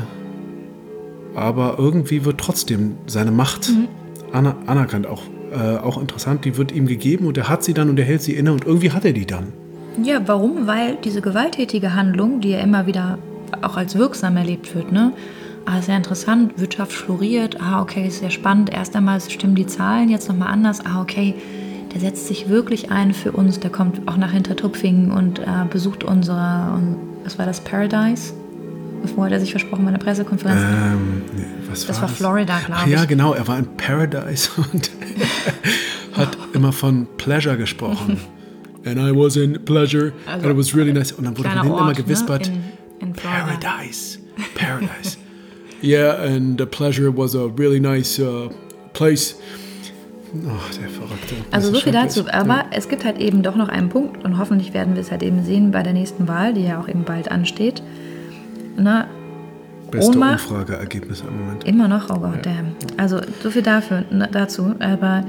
aber irgendwie wird trotzdem seine Macht mhm. aner- anerkannt. Auch, äh, auch interessant, die wird ihm gegeben und er hat sie dann und er hält sie inne und irgendwie hat er die dann. Ja, warum? Weil diese gewalttätige Handlung, die ja immer wieder auch als wirksam erlebt wird, ne? Ah, sehr interessant, Wirtschaft floriert, ah, okay, ist sehr spannend, erst einmal stimmen die Zahlen jetzt nochmal anders, ah, okay, der setzt sich wirklich ein für uns, der kommt auch nach Hintertupfingen und äh, besucht unsere, und, was war das, Paradise? Bevor hat er sich versprochen bei einer Pressekonferenz? Ähm, nee, was das war war das? Florida, glaube Ach ich. Ja, genau, er war in Paradise und hat immer von Pleasure gesprochen. And I was in Pleasure, also, and it was really nice. Und dann wurde von hinten immer gewispert, ne? in, in Paradise, Paradise. Yeah, and the Pleasure was a really nice uh, place. Ach, der Verrückte. Also so viel dazu. Aber ja. Es gibt halt eben doch noch einen Punkt und hoffentlich werden wir es halt eben sehen bei der nächsten Wahl, die ja auch eben bald ansteht. Na, Beste Ohnmacht, Umfrageergebnisse im Moment. Immer noch, oh Gott, ja. Also so viel dafür, ne, dazu. Aber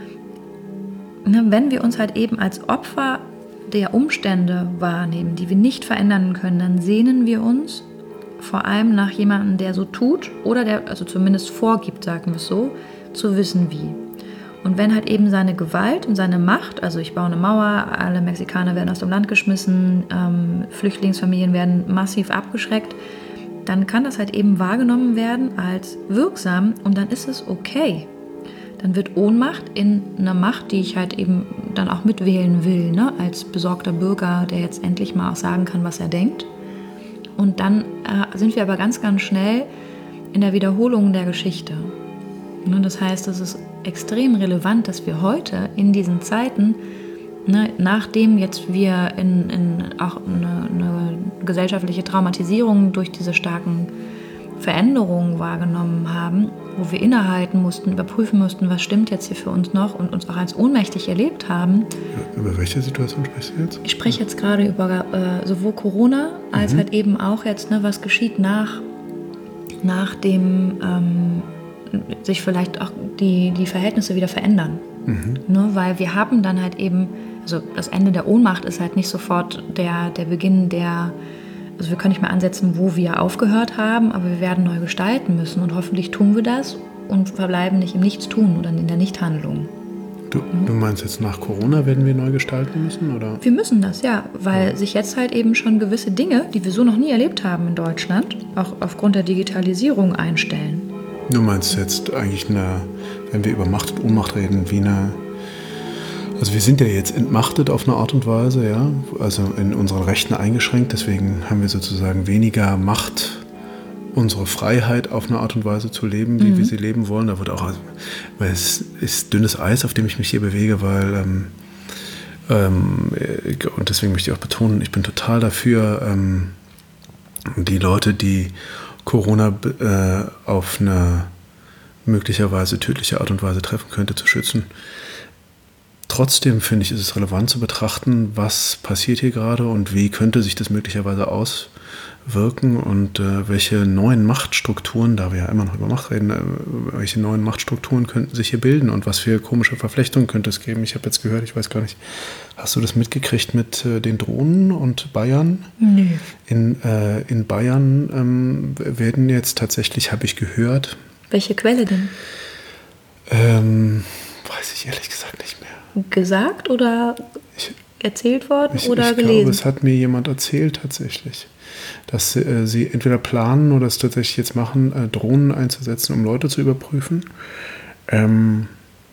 ne, wenn wir uns halt eben als Opfer der Umstände wahrnehmen, die wir nicht verändern können, dann sehnen wir uns vor allem nach jemandem, der so tut oder der, also zumindest vorgibt, sagen wir es so, zu wissen wie. Und wenn halt eben seine Gewalt und seine Macht, also ich baue eine Mauer, alle Mexikaner werden aus dem Land geschmissen, ähm, Flüchtlingsfamilien werden massiv abgeschreckt, dann kann das halt eben wahrgenommen werden als wirksam und dann ist es okay. Dann wird Ohnmacht in einer Macht, die ich halt eben dann auch mitwählen will, ne? Als besorgter Bürger, der jetzt endlich mal auch sagen kann, was er denkt. Und dann äh, sind wir aber ganz, ganz schnell in der Wiederholung der Geschichte. Ne? Das heißt, es ist extrem relevant, dass wir heute in diesen Zeiten, ne, nachdem jetzt wir in, in auch eine, eine gesellschaftliche Traumatisierung durch diese starken Veränderungen wahrgenommen haben, wo wir innehalten mussten, überprüfen mussten, was stimmt jetzt hier für uns noch und uns auch als ohnmächtig erlebt haben. Über welche Situation sprichst du jetzt? Ich spreche jetzt gerade über äh, sowohl Corona als mhm. halt eben auch jetzt, ne, was geschieht nach, nach dem ähm, sich vielleicht auch die, die Verhältnisse wieder verändern. Mhm. Ne, weil wir haben dann halt eben, also das Ende der Ohnmacht ist halt nicht sofort der, der Beginn der, also wir können nicht mehr ansetzen, wo wir aufgehört haben, aber wir werden neu gestalten müssen und hoffentlich tun wir das und verbleiben nicht im Nichtstun oder in der Nichthandlung. Du, mhm. du meinst jetzt nach Corona werden wir neu gestalten müssen, oder? Wir müssen das, ja, weil ja. sich jetzt halt eben schon gewisse Dinge, die wir so noch nie erlebt haben in Deutschland, auch aufgrund der Digitalisierung einstellen. Du meinst jetzt eigentlich eine, wenn wir über Macht und Ohnmacht reden, wie eine, also wir sind ja jetzt entmachtet auf eine Art und Weise, ja, also in unseren Rechten eingeschränkt, deswegen haben wir sozusagen weniger Macht, unsere Freiheit auf eine Art und Weise zu leben, wie mhm. wir sie leben wollen. Da wird auch, weil es ist dünnes Eis, auf dem ich mich hier bewege, weil, ähm, ähm, und deswegen möchte ich auch betonen, ich bin total dafür, ähm, die Leute, die Corona äh, auf eine möglicherweise tödliche Art und Weise treffen könnte, zu schützen. Trotzdem finde ich, ist es relevant zu betrachten, was passiert hier gerade und wie könnte sich das möglicherweise auswirken und äh, welche neuen Machtstrukturen, da wir ja immer noch über Macht reden, äh, welche neuen Machtstrukturen könnten sich hier bilden und was für komische Verflechtungen könnte es geben. Ich habe jetzt gehört, ich weiß gar nicht, hast du das mitgekriegt mit äh, den Drohnen und Bayern? Nö. In, äh, in Bayern ähm, werden jetzt tatsächlich, habe ich gehört. Welche Quelle denn? Ähm, weiß ich ehrlich gesagt nicht mehr. Gesagt oder ich, erzählt worden ich, oder ich gelesen? Ich glaube, es hat mir jemand erzählt tatsächlich, dass äh, sie entweder planen oder es tatsächlich jetzt machen, äh, Drohnen einzusetzen, um Leute zu überprüfen. Ähm,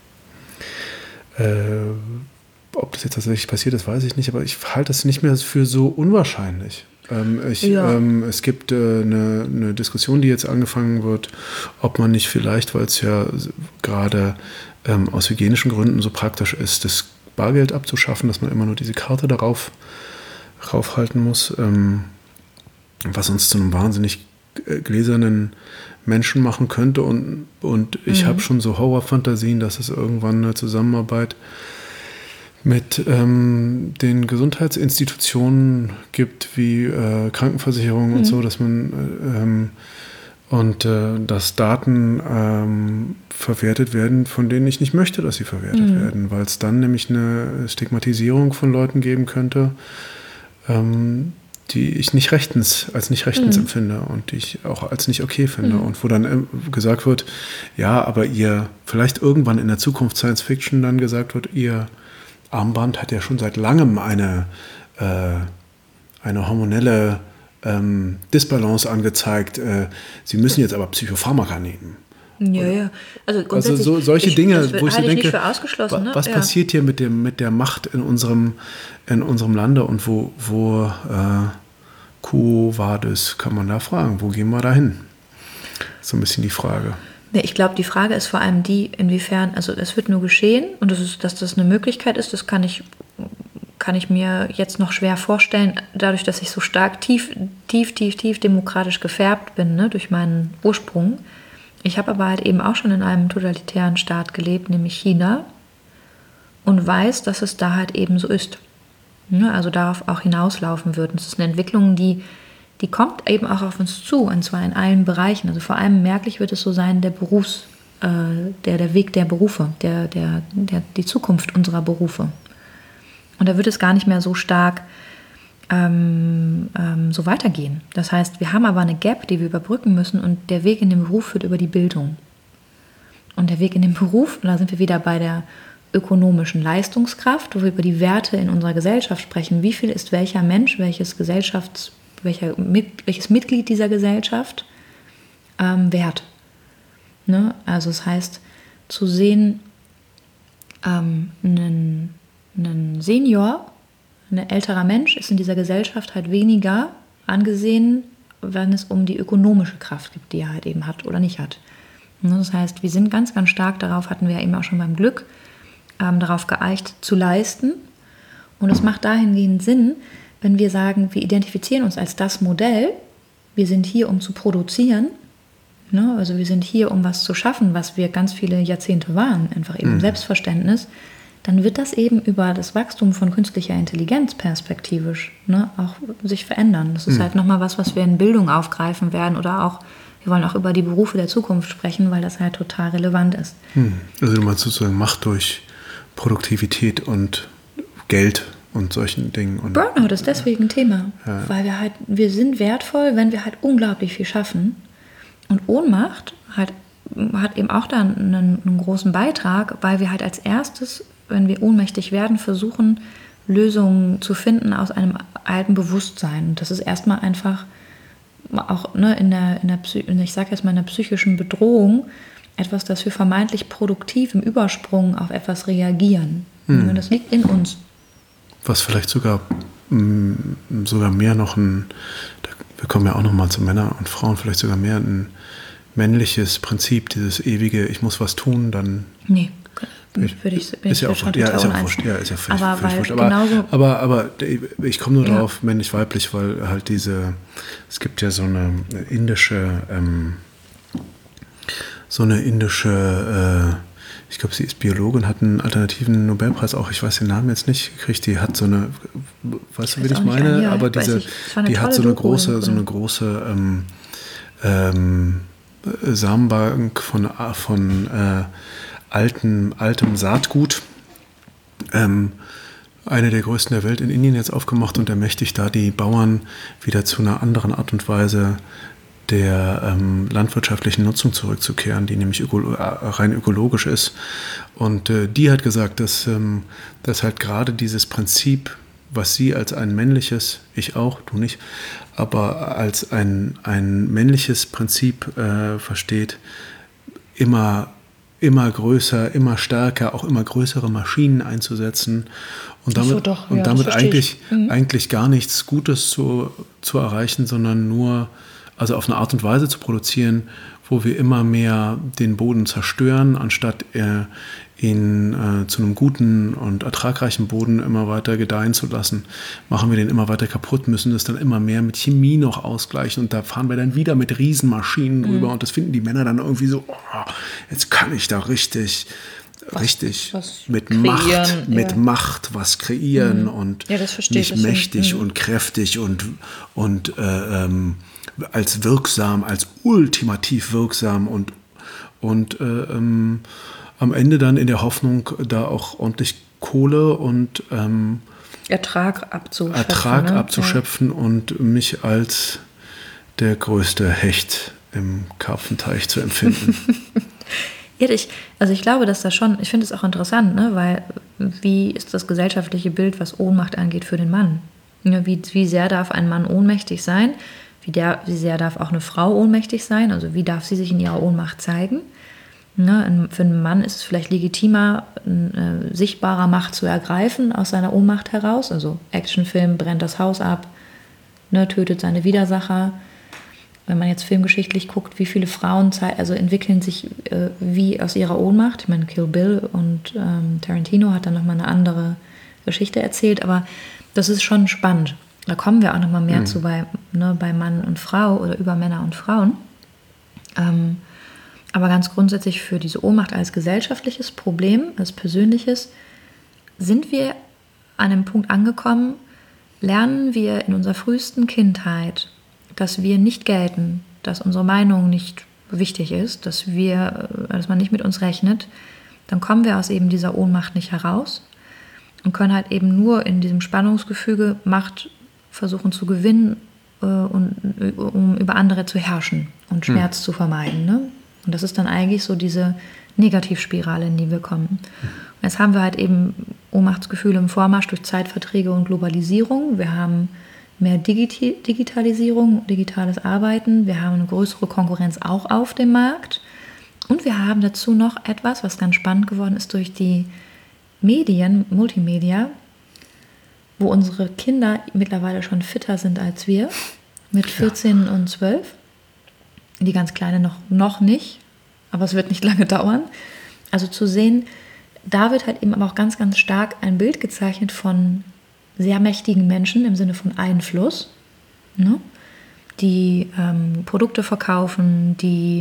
äh, ob das jetzt tatsächlich passiert ist, weiß ich nicht, aber ich halte es nicht mehr für so unwahrscheinlich. Ähm, ich, ja. ähm, es gibt äh, eine, eine Diskussion, die jetzt angefangen wird, ob man nicht vielleicht, weil es ja gerade ähm, aus hygienischen Gründen so praktisch ist, das Bargeld abzuschaffen, dass man immer nur diese Karte darauf raufhalten muss, ähm, was uns zu einem wahnsinnig gläsernen Menschen machen könnte. Und, und ich mhm. habe schon so Horrorfantasien, dass es irgendwann eine Zusammenarbeit mit ähm, den Gesundheitsinstitutionen gibt, wie äh, Krankenversicherungen mhm. und so, dass man ähm, und äh, dass Daten ähm, verwertet werden, von denen ich nicht möchte, dass sie verwertet mhm. werden, weil es dann nämlich eine Stigmatisierung von Leuten geben könnte, ähm, die ich nicht rechtens, als nicht rechtens mhm. empfinde und die ich auch als nicht okay finde. Mhm. Und wo dann gesagt wird, ja, aber ihr, vielleicht irgendwann in der Zukunft Science Fiction dann gesagt wird, ihr Armband hat ja schon seit langem eine, äh, eine hormonelle ähm, Disbalance angezeigt. Äh, Sie müssen jetzt aber Psychopharmaka nehmen. Ja, Oder? ja. Also, also so, solche ich, Dinge, das wo ich so denke, nicht für ausgeschlossen, ne? was ja. passiert hier mit, dem, mit der Macht in unserem, in unserem Lande und wo, wo äh, Quo vadis, kann man da fragen, wo gehen wir da hin? So ein bisschen die Frage. Nee, ich glaube, die Frage ist vor allem die, inwiefern, also es wird nur geschehen und das ist, dass das eine Möglichkeit ist, das kann ich, kann ich mir jetzt noch schwer vorstellen, dadurch, dass ich so stark tief, tief, tief, tief demokratisch gefärbt bin, ne, durch meinen Ursprung. Ich habe aber halt eben auch schon in einem totalitären Staat gelebt, nämlich China, und weiß, dass es da halt eben so ist. Ne, also darauf auch hinauslaufen wird. Und es ist eine Entwicklung, die, die kommt eben auch auf uns zu, und zwar in allen Bereichen. Also vor allem merklich wird es so sein, der Berufs, äh, der, der Weg der Berufe, der, der, der, die Zukunft unserer Berufe. Und da wird es gar nicht mehr so stark ähm, ähm, so weitergehen. Das heißt, wir haben aber eine Gap, die wir überbrücken müssen, und der Weg in den Beruf führt über die Bildung. Und der Weg in den Beruf, da sind wir wieder bei der ökonomischen Leistungskraft, wo wir über die Werte in unserer Gesellschaft sprechen. Wie viel ist welcher Mensch, welches Gesellschafts, welcher, welches Mitglied dieser Gesellschaft ähm, wert? Ne? Also das heißt, zu sehen, ähm, einen, einen Senior, ein älterer Mensch ist in dieser Gesellschaft halt weniger angesehen, wenn es um die ökonomische Kraft geht, die er halt eben hat oder nicht hat. Ne? Das heißt, wir sind ganz, ganz stark darauf, hatten wir ja eben auch schon beim Glück, ähm, darauf geeicht zu leisten. Und es macht dahingehend Sinn, wenn wir sagen, wir identifizieren uns als das Modell, wir sind hier, um zu produzieren, ne? Also wir sind hier, um was zu schaffen, was wir ganz viele Jahrzehnte waren, einfach eben mhm. Selbstverständnis, dann wird das eben über das Wachstum von künstlicher Intelligenz perspektivisch, ne, auch sich verändern. Das ist mhm. halt nochmal was, was wir in Bildung aufgreifen werden, oder auch, wir wollen auch über die Berufe der Zukunft sprechen, weil das halt total relevant ist. Mhm. Also du meinst sozusagen Macht durch Produktivität und Geld und solchen Dingen. Und Burnout ist deswegen ein Thema, ja. weil wir halt, wir sind wertvoll, wenn wir halt unglaublich viel schaffen. Und Ohnmacht halt, hat eben auch da einen, einen großen Beitrag, weil wir halt als erstes, wenn wir ohnmächtig werden, versuchen, Lösungen zu finden aus einem alten Bewusstsein. Und das ist erstmal einfach auch ne, in der, in der ich sage jetzt mal in der psychischen Bedrohung, etwas, das wir vermeintlich produktiv im Übersprung auf etwas reagieren. Hm. Das liegt in uns. Was vielleicht sogar, mh, sogar mehr noch ein, wir kommen ja auch noch mal zu Männern und Frauen, vielleicht sogar mehr ein männliches Prinzip, dieses ewige, ich muss was tun, dann... Nee. Würde ich, bin ist ich ja auch, ja, ist ja wurscht, ja, ist ja völlig, aber, völlig wurscht. Aber, genauso aber, aber ich komme nur ja. drauf, männlich-weiblich, weil halt diese, es gibt ja so eine indische, ähm, so eine indische, äh, ich glaube, sie ist Biologin, hat einen alternativen Nobelpreis auch, ich weiß den Namen jetzt nicht gekriegt, die hat so eine, weißt du, wie ich meine? Ja, aber diese, die hat so eine Doku, große, oder? so eine große ähm, ähm, Samenbank von, von äh, Alten, altem Saatgut, ähm, eine der größten der Welt in Indien jetzt aufgemacht und ermächtigt da die Bauern wieder zu einer anderen Art und Weise der ähm, landwirtschaftlichen Nutzung zurückzukehren, die nämlich öko- rein ökologisch ist. Und äh, die hat gesagt, dass, ähm, dass halt gerade dieses Prinzip, was sie als ein männliches, ich auch, du nicht, aber als ein, ein männliches Prinzip äh, versteht, immer immer größer, immer stärker, auch immer größere Maschinen einzusetzen und damit, so, doch, und ja, damit eigentlich, mhm. eigentlich gar nichts Gutes zu, zu erreichen, sondern nur, also auf eine Art und Weise zu produzieren, wo wir immer mehr den Boden zerstören, anstatt äh, ihn äh, zu einem guten und ertragreichen Boden immer weiter gedeihen zu lassen, machen wir den immer weiter kaputt, müssen das dann immer mehr mit Chemie noch ausgleichen und da fahren wir dann wieder mit Riesenmaschinen drüber mhm. und das finden die Männer dann irgendwie so, oh, jetzt kann ich da richtig was, richtig was mit kreieren, Macht, ja. mit Macht was kreieren mhm. und ja, das verstehe, nicht das mächtig mhm. und kräftig und, und äh, ähm, als wirksam, als ultimativ wirksam und, und äh, ähm, am Ende dann in der Hoffnung, da auch ordentlich Kohle und ähm, Ertrag abzuschöpfen, Ertrag ne? abzuschöpfen ja. und mich als der größte Hecht im Karpfenteich zu empfinden. Ja, ich, also ich glaube, dass das schon, ich finde es auch interessant, ne, weil wie ist das gesellschaftliche Bild, was Ohnmacht angeht, für den Mann? Ja, wie, wie sehr darf ein Mann ohnmächtig sein? Wie, der, wie sehr darf auch eine Frau ohnmächtig sein? Also wie darf sie sich in ihrer Ohnmacht zeigen? Ne, für einen Mann ist es vielleicht legitimer, eine sichtbarer Macht zu ergreifen aus seiner Ohnmacht heraus. Also Actionfilm, brennt das Haus ab, ne, tötet seine Widersacher. Wenn man jetzt filmgeschichtlich guckt, wie viele Frauen also entwickeln sich äh, wie aus ihrer Ohnmacht. Ich meine, Kill Bill und ähm, Tarantino hat dann nochmal eine andere Geschichte erzählt, aber das ist schon spannend. Da kommen wir auch nochmal mehr mhm. zu bei, ne, bei Mann und Frau oder über Männer und Frauen. Ähm, aber ganz grundsätzlich für diese Ohnmacht als gesellschaftliches Problem, als persönliches, sind wir an einem Punkt angekommen, lernen wir in unserer frühesten Kindheit, dass wir nicht gelten, dass unsere Meinung nicht wichtig ist, dass wir, dass man nicht mit uns rechnet, dann kommen wir aus eben dieser Ohnmacht nicht heraus und können halt eben nur in diesem Spannungsgefüge Macht versuchen zu gewinnen, äh, und, um über andere zu herrschen und Schmerz hm. zu vermeiden. Ne? Und das ist dann eigentlich so diese Negativspirale, in die wir kommen. Und jetzt haben wir halt eben Ohnmachtsgefühle im Vormarsch durch Zeitverträge und Globalisierung. Wir haben mehr Digit- Digitalisierung, digitales Arbeiten. Wir haben eine größere Konkurrenz auch auf dem Markt. Und wir haben dazu noch etwas, was ganz spannend geworden ist durch die Medien, Multimedia, wo unsere Kinder mittlerweile schon fitter sind als wir, mit vierzehn ja. und zwölf. Die ganz Kleine noch, noch nicht, aber es wird nicht lange dauern. Also zu sehen, da wird halt eben aber auch ganz, ganz stark ein Bild gezeichnet von sehr mächtigen Menschen im Sinne von Einfluss, ne? Die ähm, Produkte verkaufen, die,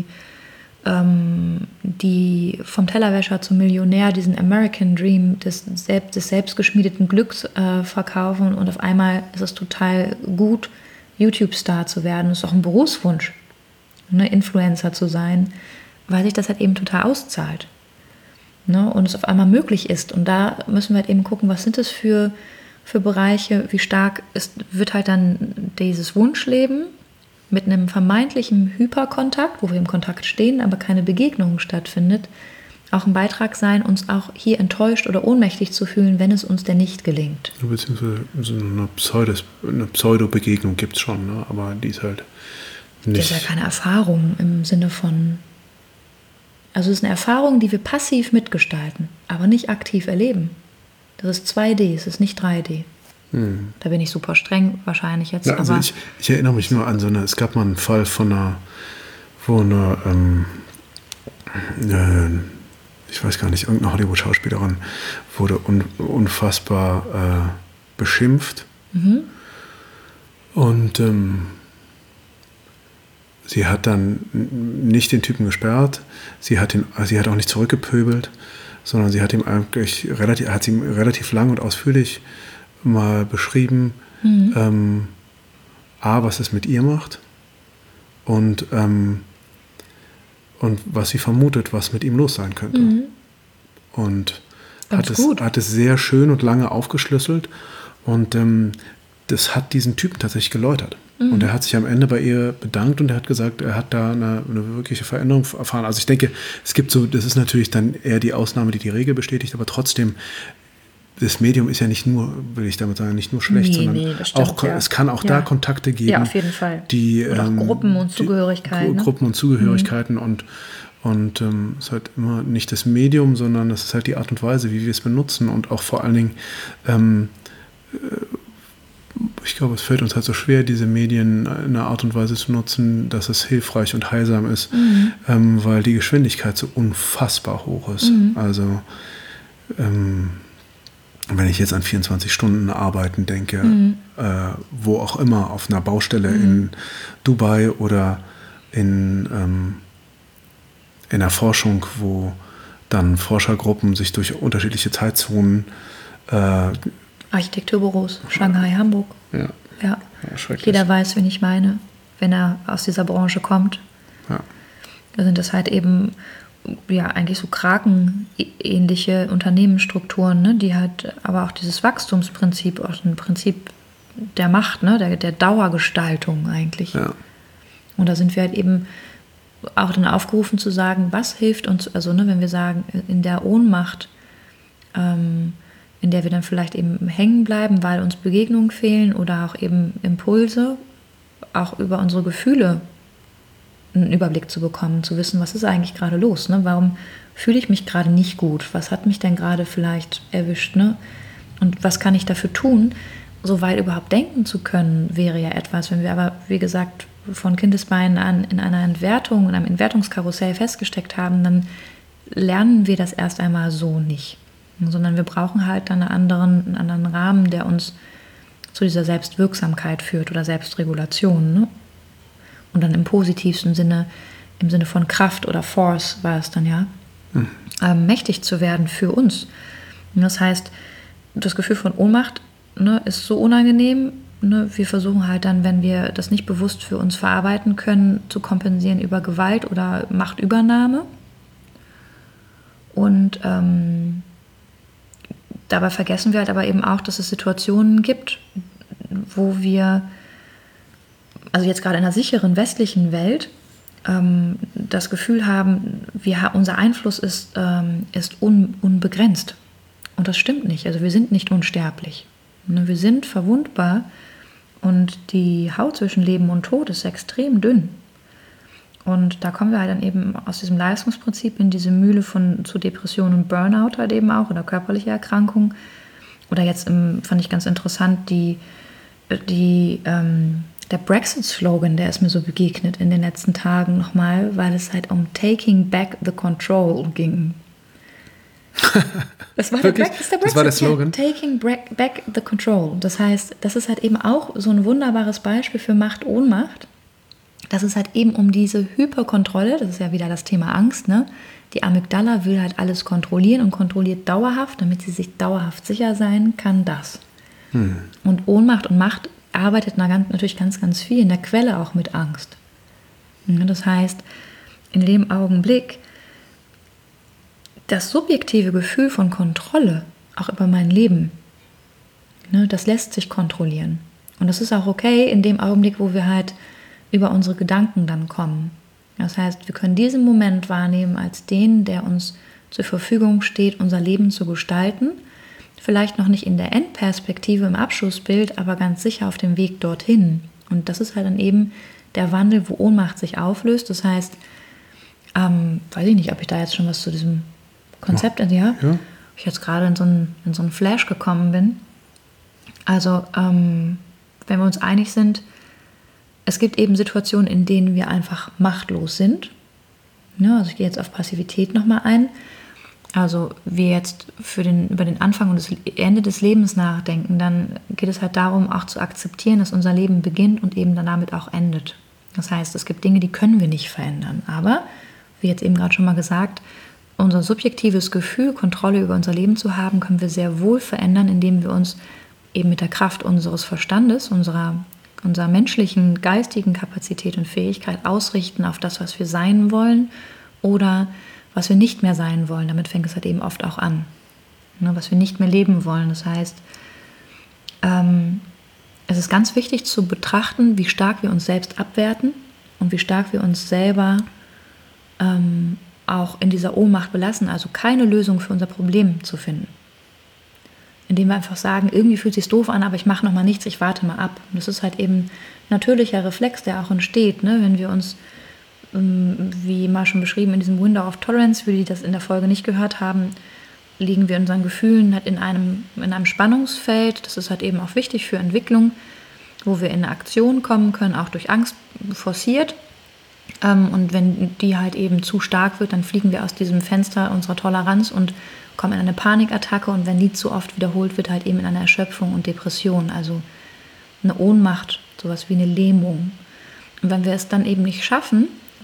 ähm, die vom Tellerwäscher zum Millionär diesen American Dream des, selbst, des selbstgeschmiedeten Glücks äh, verkaufen und auf einmal ist es total gut, YouTube-Star zu werden. Das ist auch ein Berufswunsch, ne? Influencer zu sein, weil sich das halt eben total auszahlt, ne? Und es auf einmal möglich ist. Und da müssen wir halt eben gucken, was sind das für für Bereiche, wie stark ist, wird halt dann dieses Wunschleben mit einem vermeintlichen Hyperkontakt, wo wir im Kontakt stehen, aber keine Begegnung stattfindet, auch ein Beitrag sein, uns auch hier enttäuscht oder ohnmächtig zu fühlen, wenn es uns denn nicht gelingt. Beziehungsweise so eine, Pseudos, eine Pseudo-Begegnung gibt es schon, ne? Aber die ist halt nicht... Das ist ja keine Erfahrung im Sinne von... Also es ist eine Erfahrung, die wir passiv mitgestalten, aber nicht aktiv erleben. Das ist zwei D, es ist nicht drei D. Hm. Da bin ich super streng wahrscheinlich jetzt. Ja, also aber ich, ich erinnere mich nur an so eine, es gab mal einen Fall von einer, wo eine, ähm, äh, ich weiß gar nicht, irgendeine Hollywood-Schauspielerin wurde un, unfassbar äh, beschimpft. Mhm. Und ähm, sie hat dann nicht den Typen gesperrt, sie hat, ihn, sie hat auch nicht zurückgepöbelt, sondern sie hat ihm eigentlich relativ, hat ihm relativ lang und ausführlich mal beschrieben, mhm. ähm, A, was es mit ihr macht und, ähm, und was sie vermutet, was mit ihm los sein könnte. Mhm. Und hat es, hat es sehr schön und lange aufgeschlüsselt und ähm, das hat diesen Typen tatsächlich geläutert. Mhm. Und er hat sich am Ende bei ihr bedankt und er hat gesagt, er hat da eine, eine wirkliche Veränderung erfahren. Also ich denke, es gibt so, das ist natürlich dann eher die Ausnahme, die die Regel bestätigt, aber trotzdem, das Medium ist ja nicht nur, will ich damit sagen, nicht nur schlecht, nee, sondern nee, stimmt, auch, ja. es kann auch ja. da Kontakte geben. Ja, auf jeden Fall. Die, und auch ähm, Gruppen und Zugehörigkeiten. Die, ne? Gruppen und Zugehörigkeiten mhm. und Und ähm, es ist halt immer nicht das Medium, sondern es ist halt die Art und Weise, wie wir es benutzen und auch vor allen Dingen, ähm, ich glaube, es fällt uns halt so schwer, diese Medien in einer Art und Weise zu nutzen, dass es hilfreich und heilsam ist, mhm. ähm, weil die Geschwindigkeit so unfassbar hoch ist. Mhm. Also ähm, wenn ich jetzt an vierundzwanzig Stunden Arbeiten denke, mhm. äh, wo auch immer, auf einer Baustelle mhm. in Dubai oder in, ähm, in der Forschung, wo dann Forschergruppen sich durch unterschiedliche Zeitzonen. Äh, Architekturbüros, Shanghai, Hamburg. Ja. Ja. Ja, schrecklich. Jeder weiß, wen ich meine, wenn er aus dieser Branche kommt. Ja. Da sind das halt eben ja eigentlich so krakenähnliche Unternehmensstrukturen, ne, die halt aber auch dieses Wachstumsprinzip, auch ein Prinzip der Macht, ne, der, der Dauergestaltung eigentlich. Ja. Und da sind wir halt eben auch dann aufgerufen zu sagen, was hilft uns, also ne, wenn wir sagen, in der Ohnmacht, ähm, in der wir dann vielleicht eben hängen bleiben, weil uns Begegnungen fehlen oder auch eben Impulse, auch über unsere Gefühle einen Überblick zu bekommen, zu wissen, was ist eigentlich gerade los, ne? Warum fühle ich mich gerade nicht gut? Was hat mich denn gerade vielleicht erwischt, ne? Und was kann ich dafür tun? So weit überhaupt denken zu können, wäre ja etwas. Wenn wir aber, wie gesagt, von Kindesbeinen an in einer Entwertung, in einem Entwertungskarussell festgesteckt haben, dann lernen wir das erst einmal so nicht. Sondern wir brauchen halt dann einen anderen, einen anderen Rahmen, der uns zu dieser Selbstwirksamkeit führt oder Selbstregulation, ne? Und dann im positivsten Sinne, im Sinne von Kraft oder Force war es dann ja, hm. ähm, mächtig zu werden für uns. Und das heißt, das Gefühl von Ohnmacht, ne, ist so unangenehm. Ne, wir versuchen halt dann, wenn wir das nicht bewusst für uns verarbeiten können, zu kompensieren über Gewalt oder Machtübernahme. Und ähm, dabei vergessen wir halt aber eben auch, dass es Situationen gibt, wo wir, also jetzt gerade in einer sicheren westlichen Welt, ähm, das Gefühl haben, wir, unser Einfluss ist, ähm, ist un, unbegrenzt. Und das stimmt nicht. Also wir sind nicht unsterblich. Ne, wir sind verwundbar und die Haut zwischen Leben und Tod ist extrem dünn. Und da kommen wir halt dann eben aus diesem Leistungsprinzip in diese Mühle von zu Depression und Burnout halt eben auch oder körperliche Erkrankungen. Oder jetzt im, fand ich ganz interessant, die, die, ähm, der Brexit-Slogan, der ist mir so begegnet in den letzten Tagen nochmal, weil es halt um Taking Back the Control ging. Das war, der, Bre- das, der das war der Slogan? Ja, Taking Back the Control. Das heißt, das ist halt eben auch so ein wunderbares Beispiel für Macht-Ohnmacht. Das ist halt eben um diese Hyperkontrolle, das ist ja wieder das Thema Angst, ne? Die Amygdala will halt alles kontrollieren und kontrolliert dauerhaft, damit sie sich dauerhaft sicher sein kann, das. Hm. Und Ohnmacht und Macht arbeitet natürlich ganz, ganz viel in der Quelle auch mit Angst. Das heißt, in dem Augenblick, das subjektive Gefühl von Kontrolle, auch über mein Leben, ne, das lässt sich kontrollieren. Und das ist auch okay in dem Augenblick, wo wir halt über unsere Gedanken dann kommen. Das heißt, wir können diesen Moment wahrnehmen als den, der uns zur Verfügung steht, unser Leben zu gestalten. Vielleicht noch nicht in der Endperspektive im Abschlussbild, aber ganz sicher auf dem Weg dorthin. Und das ist halt dann eben der Wandel, wo Ohnmacht sich auflöst. Das heißt, ähm, weiß ich nicht, ob ich da jetzt schon was zu diesem Konzept, ja, ja. ja. ich jetzt gerade in so einen, in so einen Flash gekommen bin. Also, ähm, wenn wir uns einig sind, es gibt eben Situationen, in denen wir einfach machtlos sind. Ja, also ich gehe jetzt auf Passivität nochmal ein. Also wir jetzt für den, über den Anfang und das Ende des Lebens nachdenken, dann geht es halt darum, auch zu akzeptieren, dass unser Leben beginnt und eben dann damit auch endet. Das heißt, es gibt Dinge, die können wir nicht verändern. Aber, wie jetzt eben gerade schon mal gesagt, unser subjektives Gefühl, Kontrolle über unser Leben zu haben, können wir sehr wohl verändern, indem wir uns eben mit der Kraft unseres Verstandes, unserer unserer menschlichen, geistigen Kapazität und Fähigkeit ausrichten auf das, was wir sein wollen oder was wir nicht mehr sein wollen. Damit fängt es halt eben oft auch an, ne, was wir nicht mehr leben wollen. Das heißt, ähm, es ist ganz wichtig zu betrachten, wie stark wir uns selbst abwerten und wie stark wir uns selber ähm, auch in dieser Ohnmacht belassen, also keine Lösung für unser Problem zu finden. Indem wir einfach sagen, irgendwie fühlt es sich doof an, aber ich mache noch mal nichts, ich warte mal ab. Und das ist halt eben ein natürlicher Reflex, der auch entsteht, ne? Wenn wir uns, wie mal schon beschrieben, in diesem Window of Tolerance, für die das in der Folge nicht gehört haben, liegen wir in unseren Gefühlen halt in einem, in einem Spannungsfeld. Das ist halt eben auch wichtig für Entwicklung, wo wir in eine Aktion kommen können, auch durch Angst forciert. Und wenn die halt eben zu stark wird, dann fliegen wir aus diesem Fenster unserer Toleranz und kommen in eine Panikattacke, und wenn die zu oft wiederholt wird, halt eben in eine Erschöpfung und Depression, also eine Ohnmacht, sowas wie eine Lähmung. Und wenn wir es dann eben nicht schaffen,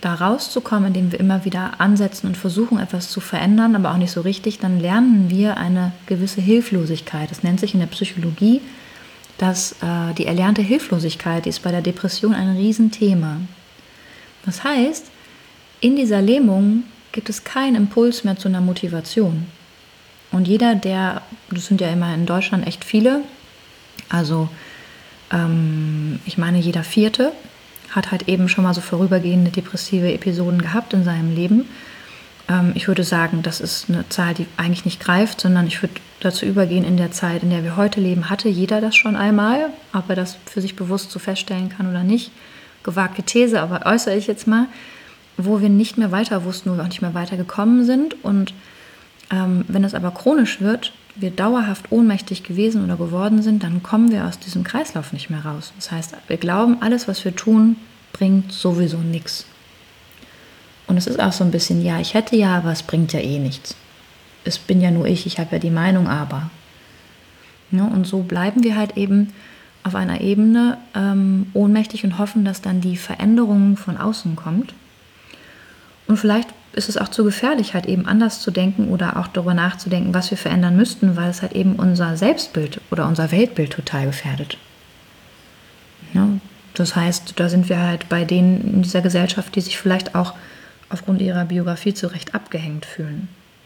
da rauszukommen, indem wir immer wieder ansetzen und versuchen, etwas zu verändern, aber auch nicht so richtig, dann lernen wir eine gewisse Hilflosigkeit. Das nennt sich in der Psychologie, dass äh, die erlernte Hilflosigkeit, die ist bei der Depression ein Riesenthema. Das heißt, in dieser Lähmung gibt es keinen Impuls mehr zu einer Motivation. Und jeder, der, das sind ja immer in Deutschland echt viele, also ähm, ich meine jeder Vierte, hat halt eben schon mal so vorübergehende depressive Episoden gehabt in seinem Leben. Ähm, ich würde sagen, das ist eine Zahl, die eigentlich nicht greift, sondern ich würde dazu übergehen, in der Zeit, in der wir heute leben, hatte jeder das schon einmal. Ob er das für sich bewusst so feststellen kann oder nicht, gewagte These, aber äußere ich jetzt mal, wo wir nicht mehr weiter wussten, wo wir auch nicht mehr weitergekommen sind. Und ähm, wenn es aber chronisch wird, wir dauerhaft ohnmächtig gewesen oder geworden sind, dann kommen wir aus diesem Kreislauf nicht mehr raus. Das heißt, wir glauben, alles, was wir tun, bringt sowieso nichts. Und es ist auch so ein bisschen, ja, ich hätte ja, aber es bringt ja eh nichts. Es bin ja nur ich, ich habe ja die Meinung, aber. Ja, und so bleiben wir halt eben auf einer Ebene ähm, ohnmächtig und hoffen, dass dann die Veränderung von außen kommt. Und vielleicht ist es auch zu gefährlich, halt eben anders zu denken oder auch darüber nachzudenken, was wir verändern müssten, weil es halt eben unser Selbstbild oder unser Weltbild total gefährdet. Ja, das heißt, da sind wir halt bei denen in dieser Gesellschaft, die sich vielleicht auch aufgrund ihrer Biografie zu Recht abgehängt fühlen.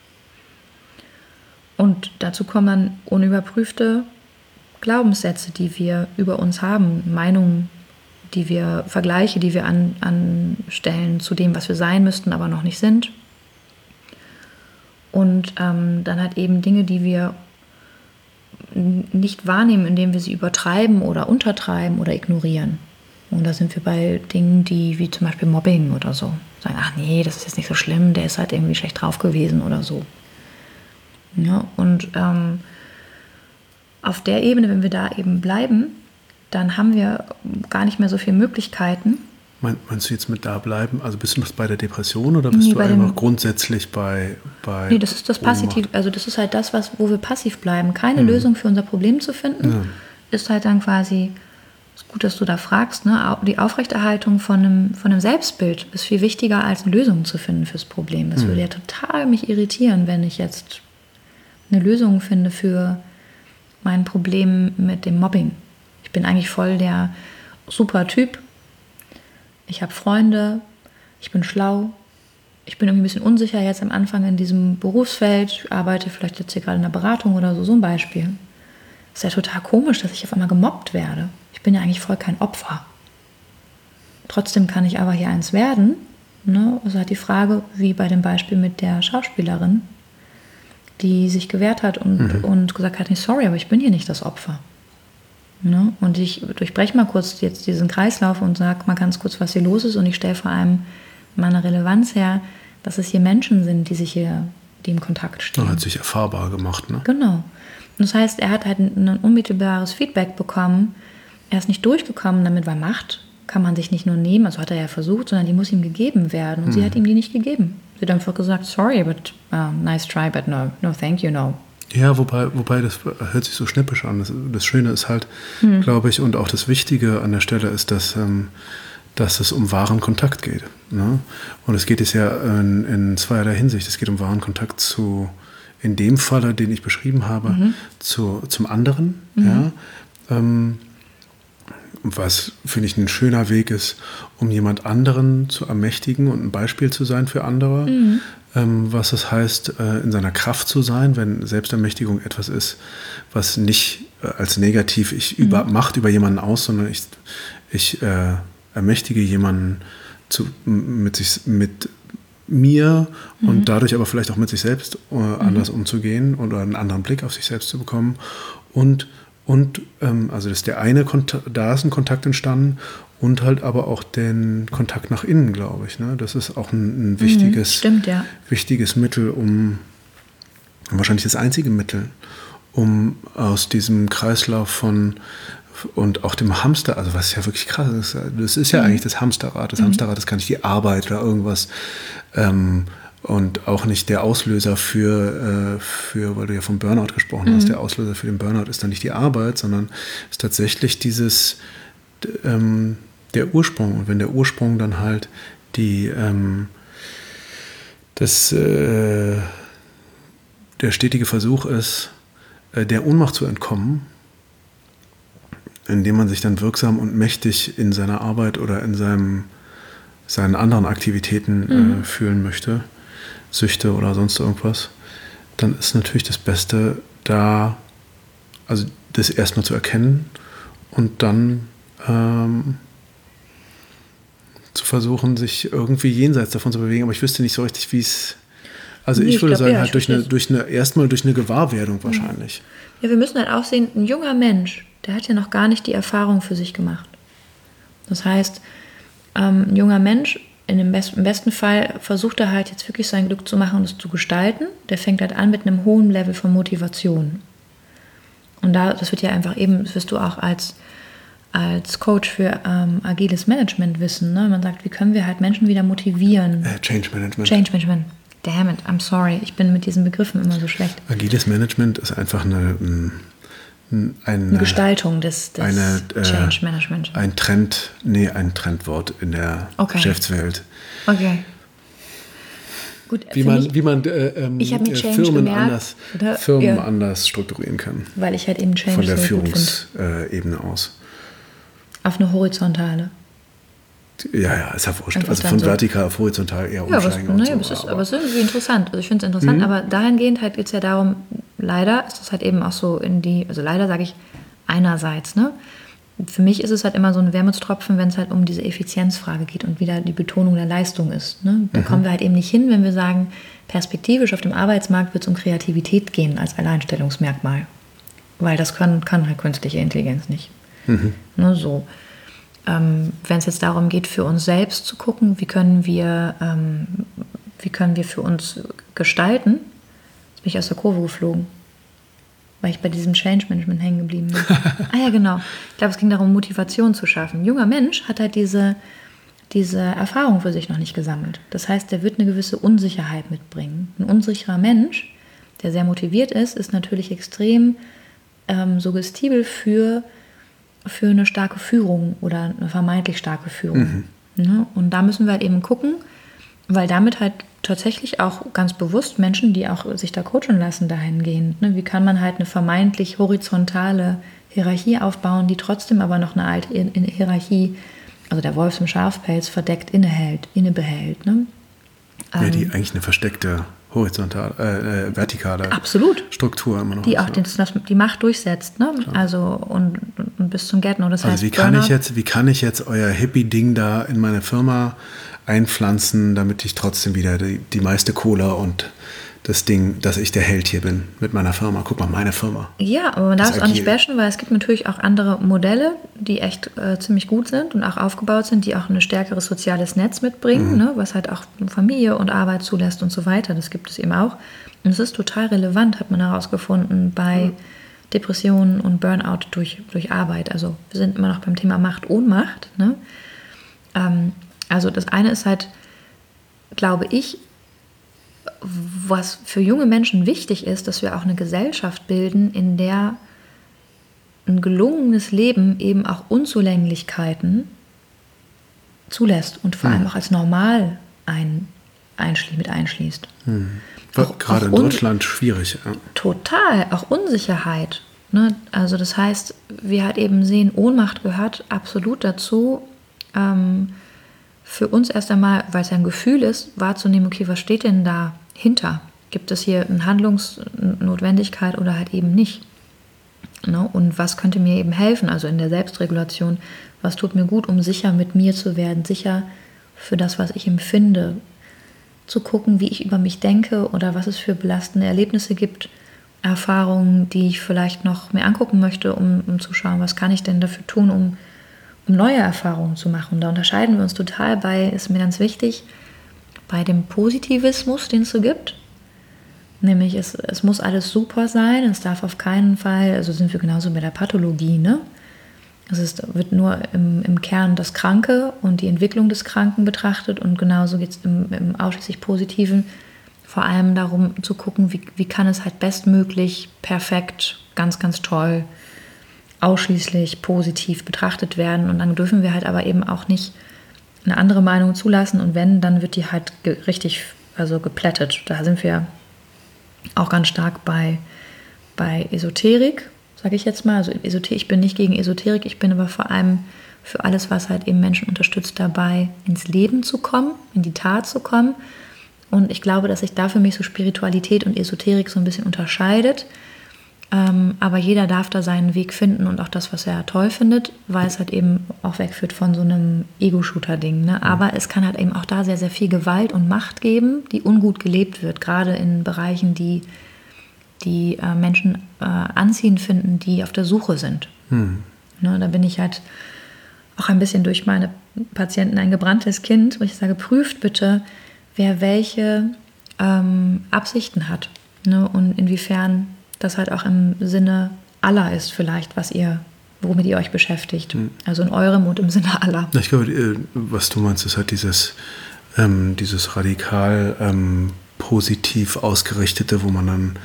Und dazu kommen dann unüberprüfte Glaubenssätze, die wir über uns haben, Meinungen, die wir, Vergleiche, die wir an, anstellen zu dem, was wir sein müssten, aber noch nicht sind. Und ähm, dann halt eben Dinge, die wir nicht wahrnehmen, indem wir sie übertreiben oder untertreiben oder ignorieren. Und da sind wir bei Dingen, die wie zum Beispiel Mobbing oder so. Sagen, ach nee, das ist jetzt nicht so schlimm, der ist halt irgendwie schlecht drauf gewesen oder so. Ja, und ähm, auf der Ebene, wenn wir da eben bleiben, dann haben wir gar nicht mehr so viele Möglichkeiten. Meinst du jetzt mit da bleiben? Also bist du noch bei der Depression oder bist nee, du einfach dem, grundsätzlich bei, bei Nee, das ist das Passiv, also das ist halt das, was, wo wir passiv bleiben. Keine mhm. Lösung für unser Problem zu finden, ja. Ist halt dann quasi, ist gut, dass du da fragst, ne? Die Aufrechterhaltung von einem, von einem Selbstbild ist viel wichtiger, als eine Lösung zu finden fürs Problem. Das mhm. würde ja total mich irritieren, wenn ich jetzt eine Lösung finde für mein Problem mit dem Mobbing. Ich bin eigentlich voll der super Typ. Ich habe Freunde, ich bin schlau, ich bin irgendwie ein bisschen unsicher jetzt am Anfang in diesem Berufsfeld, ich arbeite vielleicht jetzt hier gerade in der Beratung oder so, so ein Beispiel. Ist ja total komisch, dass ich auf einmal gemobbt werde. Ich bin ja eigentlich voll kein Opfer. Trotzdem kann ich aber hier eins werden. Ne? Also hat die Frage, wie bei dem Beispiel mit der Schauspielerin, die sich gewehrt hat und, mhm. und gesagt hat, nee, sorry, aber ich bin hier nicht das Opfer. Ne? Und ich durchbreche mal kurz jetzt diesen Kreislauf und sage mal ganz kurz, was hier los ist. Und ich stelle vor allem meine Relevanz her, dass es hier Menschen sind, die sich hier, die im Kontakt stehen. Er hat sich erfahrbar gemacht, ne? Genau. Und das heißt, er hat halt ein, ein unmittelbares Feedback bekommen. Er ist nicht durchgekommen damit, weil Macht kann man sich nicht nur nehmen, also hat er ja versucht, sondern die muss ihm gegeben werden. Und hm. sie hat ihm die nicht gegeben. Sie hat einfach gesagt, sorry, but uh, nice try, but no, no, thank you, no. Ja, wobei, wobei das hört sich so schnippisch an. Das, das Schöne ist halt, hm. glaube ich, und auch das Wichtige an der Stelle ist, dass, ähm, dass es um wahren Kontakt geht. Ne? Und es geht es ja in, in zweierlei Hinsicht. Es geht um wahren Kontakt zu, in dem Falle, den ich beschrieben habe, mhm. zu, zum anderen. Mhm. Ja? Ähm, was, finde ich, ein schöner Weg ist, um jemand anderen zu ermächtigen und ein Beispiel zu sein für andere. Mhm. Ähm, was es heißt, äh, in seiner Kraft zu sein, wenn Selbstermächtigung etwas ist, was nicht äh, als negativ ich mhm. über, macht über jemanden aus, sondern ich, ich äh, ermächtige jemanden zu, mit, sich, mit mir mhm. und dadurch aber vielleicht auch mit sich selbst äh, anders mhm. umzugehen oder einen anderen Blick auf sich selbst zu bekommen. Und Und ähm, also das ist der eine Kontakt, da ist ein Kontakt entstanden und halt aber auch den Kontakt nach innen, glaube ich. Ne? Das ist auch ein, ein wichtiges, mhm, stimmt, ja. wichtiges Mittel, um wahrscheinlich das einzige Mittel, um aus diesem Kreislauf von und auch dem Hamster, also was ja wirklich krass ist, das ist ja mhm. eigentlich das Hamsterrad. Das mhm. Hamsterrad ist gar nicht die Arbeit oder irgendwas. Ähm, Und auch nicht der Auslöser für, äh, für, weil du ja vom Burnout gesprochen mhm. hast, der Auslöser für den Burnout ist dann nicht die Arbeit, sondern ist tatsächlich dieses, ähm, der Ursprung. Und wenn der Ursprung dann halt die ähm, das, äh, der stetige Versuch ist, äh, der Ohnmacht zu entkommen, indem man sich dann wirksam und mächtig in seiner Arbeit oder in seinem, seinen anderen Aktivitäten mhm. äh, fühlen möchte, Süchte oder sonst irgendwas, dann ist natürlich das Beste, da also das erstmal zu erkennen und dann ähm, zu versuchen, sich irgendwie jenseits davon zu bewegen. Aber ich wüsste nicht so richtig, wie es... Also nee, ich würde ich glaub, sagen, ja, halt durch eine, durch eine, erstmal durch eine Gewahrwerdung wahrscheinlich. Ja, wir müssen halt auch sehen, ein junger Mensch, der hat ja noch gar nicht die Erfahrung für sich gemacht. Das heißt, ähm, ein junger Mensch, in dem Best, im besten Fall versucht er halt jetzt wirklich sein Glück zu machen und es zu gestalten. Der fängt halt an mit einem hohen Level von Motivation. Und da, das wird ja einfach eben, das wirst du auch als, als Coach für ähm, agiles Management wissen. Ne? Man sagt, wie können wir halt Menschen wieder motivieren? Äh, Change Management. Change Management. Damn it, I'm sorry. Ich bin mit diesen Begriffen immer so schlecht. Agiles Management ist einfach eine, eine, eine Gestaltung des, des eine, äh, Change Management. Ein Trend, nee, ein Trendwort in der okay. Geschäftswelt. Okay. Gut, wie man, mich, wie man äh, ähm, ich äh, Firmen, anders, Firmen ja. anders strukturieren kann. Weil ich halt eben Change von der Führungsebene aus. Auf eine horizontale. Ja, ja, ist ja wurscht. Einfach also von so. Vertikal auf horizontal eher ja, umsteigen. Was, und ne, so, aber, es ist, aber es ist irgendwie interessant. Also ich finde es interessant, mhm. aber dahingehend halt geht es ja darum, leider ist das halt eben auch so in die, also leider sage ich einerseits, ne? Für mich ist es halt immer so ein Wermutstropfen, wenn es halt um diese Effizienzfrage geht und wieder die Betonung der Leistung ist. Ne? Da mhm. kommen wir halt eben nicht hin, wenn wir sagen, perspektivisch auf dem Arbeitsmarkt wird es um Kreativität gehen als Alleinstellungsmerkmal. Weil das kann, kann halt künstliche Intelligenz nicht. Mhm. Ne, so. Ähm, wenn es jetzt darum geht, für uns selbst zu gucken, wie können wir, ähm, wie können wir für uns gestalten, jetzt bin ich aus der Kurve geflogen, weil ich bei diesem Change Management hängen geblieben bin. ah ja, genau. Ich glaube, es ging darum, Motivation zu schaffen. Ein junger Mensch hat halt diese, diese Erfahrung für sich noch nicht gesammelt. Das heißt, der wird eine gewisse Unsicherheit mitbringen. Ein unsicherer Mensch, der sehr motiviert ist, ist natürlich extrem ähm, suggestibel für für eine starke Führung oder eine vermeintlich starke Führung. Mhm. Ne? Und da müssen wir halt eben gucken, weil damit halt tatsächlich auch ganz bewusst Menschen, die auch sich da coachen lassen, dahingehend. Ne? Wie kann man halt eine vermeintlich horizontale Hierarchie aufbauen, die trotzdem aber noch eine alte Hierarchie, also der Wolf im Schafpelz, verdeckt innehält, innebehält. Ne? Ja, ähm, die eigentlich eine versteckte horizontal, äh, vertikale absolut. Struktur immer noch. Die auch den, das, die Macht durchsetzt, ne? Also und, und bis zum Gärtner. Das also heißt, wie kann ich jetzt, wie kann ich jetzt euer Hippie-Ding da in meine Firma einpflanzen, damit ich trotzdem wieder die, die meiste Kohle und das Ding, dass ich der Held hier bin mit meiner Firma. Guck mal, meine Firma. Ja, aber man darf es auch nicht bashen, weil es gibt natürlich auch andere Modelle, die echt äh, ziemlich gut sind und auch aufgebaut sind, die auch ein stärkeres soziales Netz mitbringen, mhm. ne, was halt auch Familie und Arbeit zulässt und so weiter. Das gibt es eben auch. Und es ist total relevant, hat man herausgefunden, bei mhm. Depressionen und Burnout durch, durch Arbeit. Also wir sind immer noch beim Thema Macht, Ohnmacht. Ne? Ähm, also das eine ist halt, glaube ich, was für junge Menschen wichtig ist, dass wir auch eine Gesellschaft bilden, in der ein gelungenes Leben eben auch Unzulänglichkeiten zulässt und vor hm. allem auch als normal ein, einschli- mit einschließt. Hm. Auch, Gerade auch in Deutschland schwierig. Ja. Total, auch Unsicherheit. Ne? Also das heißt, wir halt eben sehen, Ohnmacht gehört absolut dazu, ähm, für uns erst einmal, weil es ja ein Gefühl ist, wahrzunehmen, okay, was steht denn dahinter? Gibt es hier eine Handlungsnotwendigkeit oder halt eben nicht? Ne? Und was könnte mir eben helfen, also in der Selbstregulation, was tut mir gut, um sicher mit mir zu werden, sicher für das, was ich empfinde, zu gucken, wie ich über mich denke oder was es für belastende Erlebnisse gibt, Erfahrungen, die ich vielleicht noch mehr angucken möchte, um, um zu schauen, was kann ich denn dafür tun, um um neue Erfahrungen zu machen. Da unterscheiden wir uns total bei, ist mir ganz wichtig, bei dem Positivismus, den es so gibt. Nämlich, es, es muss alles super sein, es darf auf keinen Fall, also sind wir genauso bei der Pathologie, ne? Es ist, wird nur im, im Kern das Kranke und die Entwicklung des Kranken betrachtet und genauso geht es im, im ausschließlich Positiven vor allem darum zu gucken, wie, wie kann es halt bestmöglich, perfekt, ganz, ganz toll ausschließlich positiv betrachtet werden und dann dürfen wir halt aber eben auch nicht eine andere Meinung zulassen und wenn, dann wird die halt ge- richtig also geplättet. Da sind wir auch ganz stark bei, bei Esoterik, sage ich jetzt mal. Also Esoterik, ich bin nicht gegen Esoterik, ich bin aber vor allem für alles, was halt eben Menschen unterstützt, dabei ins Leben zu kommen, in die Tat zu kommen. Und ich glaube, dass sich da für mich so Spiritualität und Esoterik so ein bisschen unterscheidet. Ähm, aber jeder darf da seinen Weg finden und auch das, was er toll findet, weil es halt eben auch wegführt von so einem Ego-Shooter-Ding. Ne? Aber es kann halt eben auch da sehr, sehr viel Gewalt und Macht geben, die ungut gelebt wird, gerade in Bereichen, die die äh, Menschen äh, anziehend finden, die auf der Suche sind. Hm. Ne, da bin ich halt auch ein bisschen durch meine Patienten ein gebranntes Kind, wo ich sage, prüft bitte, wer welche ähm, Absichten hat, ne? Und inwiefern das halt auch im Sinne aller ist vielleicht, was ihr, womit ihr euch beschäftigt. Hm. Also in eurem und im Sinne aller. Ich glaube, was du meinst, ist halt dieses, ähm, dieses radikal ähm, positiv ausgerichtete, wo man dann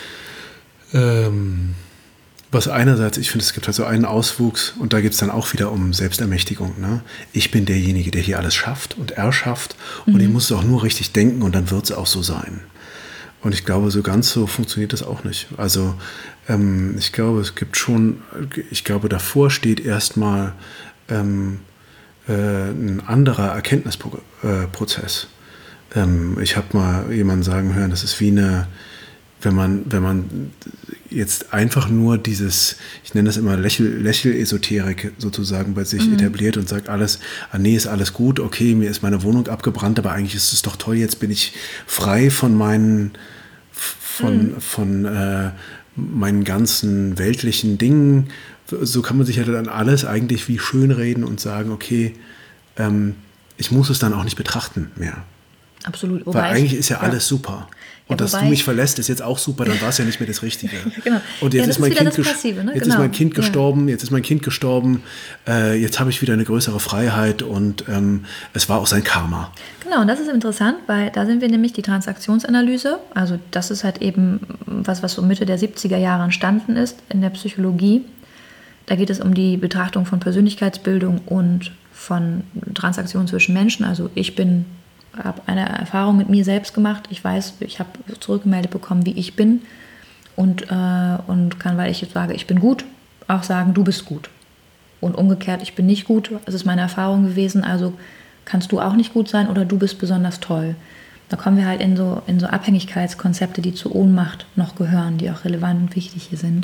ähm, was einerseits, ich finde, es gibt halt so einen Auswuchs und da geht es dann auch wieder um Selbstermächtigung. Ne? Ich bin derjenige, der hier alles schafft und erschafft mhm. und ich muss es auch nur richtig denken und dann wird es auch so sein. Und ich glaube, so ganz so funktioniert das auch nicht. Also ähm, ich glaube, es gibt schon, ich glaube, davor steht erstmal ähm, äh, ein anderer Erkenntnisprozess. Ähm, ich habe mal jemanden sagen hören, das ist wie eine, wenn man, wenn man jetzt einfach nur dieses, ich nenne das immer Lächel, Lächel-Esoterik sozusagen bei sich mhm. etabliert und sagt alles, ah nee, ist alles gut, okay, mir ist meine Wohnung abgebrannt, aber eigentlich ist es doch toll, jetzt bin ich frei von meinen, von, mhm. von äh, meinen ganzen weltlichen Dingen. So kann man sich ja dann alles eigentlich wie schönreden und sagen, okay, ähm, ich muss es dann auch nicht betrachten mehr. Absolut. Wobei Weil eigentlich ist ja, ja alles super. Und ja, dass du mich verlässt, ist jetzt auch super, dann war es ja nicht mehr das Richtige. Genau. Und jetzt, ja, ist, mein kind Passive, ne? jetzt genau. ist mein Kind gestorben, ja. jetzt ist mein Kind gestorben, äh, jetzt habe ich wieder eine größere Freiheit und ähm, es war auch sein Karma. Genau, und das ist interessant, weil da sind wir nämlich die Transaktionsanalyse, also das ist halt eben was, was so Mitte der siebziger Jahre entstanden ist in der Psychologie. Da geht es um die Betrachtung von Persönlichkeitsbildung und von Transaktionen zwischen Menschen, also ich bin habe eine Erfahrung mit mir selbst gemacht. Ich weiß, ich habe zurückgemeldet bekommen, wie ich bin und, äh, und kann, weil ich jetzt sage, ich bin gut, auch sagen, du bist gut. Und umgekehrt, ich bin nicht gut, das ist meine Erfahrung gewesen, also kannst du auch nicht gut sein oder du bist besonders toll. Da kommen wir halt in so, in so Abhängigkeitskonzepte, die zur Ohnmacht noch gehören, die auch relevant und wichtig hier sind.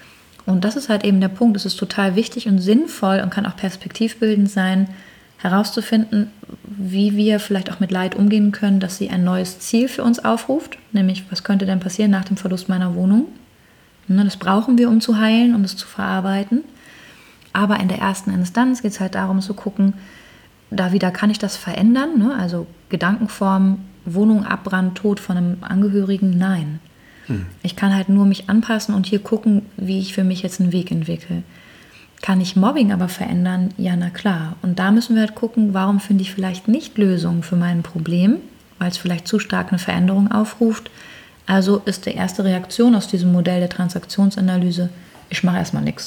Und das ist halt eben der Punkt, es ist total wichtig und sinnvoll und kann auch perspektivbildend sein, herauszufinden, wie wir vielleicht auch mit Leid umgehen können, dass sie ein neues Ziel für uns aufruft, nämlich was könnte denn passieren nach dem Verlust meiner Wohnung. Das brauchen wir, um zu heilen, um es zu verarbeiten. Aber in der ersten Instanz geht es halt darum zu gucken, da wieder kann ich das verändern, also Gedankenform, Wohnung, Abbrand, Tod von einem Angehörigen, nein. Hm. Ich kann halt nur mich anpassen und hier gucken, wie ich für mich jetzt einen Weg entwickle. Kann ich Mobbing aber verändern? Ja, na klar. Und da müssen wir halt gucken, warum finde ich vielleicht nicht Lösungen für mein Problem, weil es vielleicht zu stark eine Veränderung aufruft. Also ist die erste Reaktion aus diesem Modell der Transaktionsanalyse, ich mache erstmal nichts.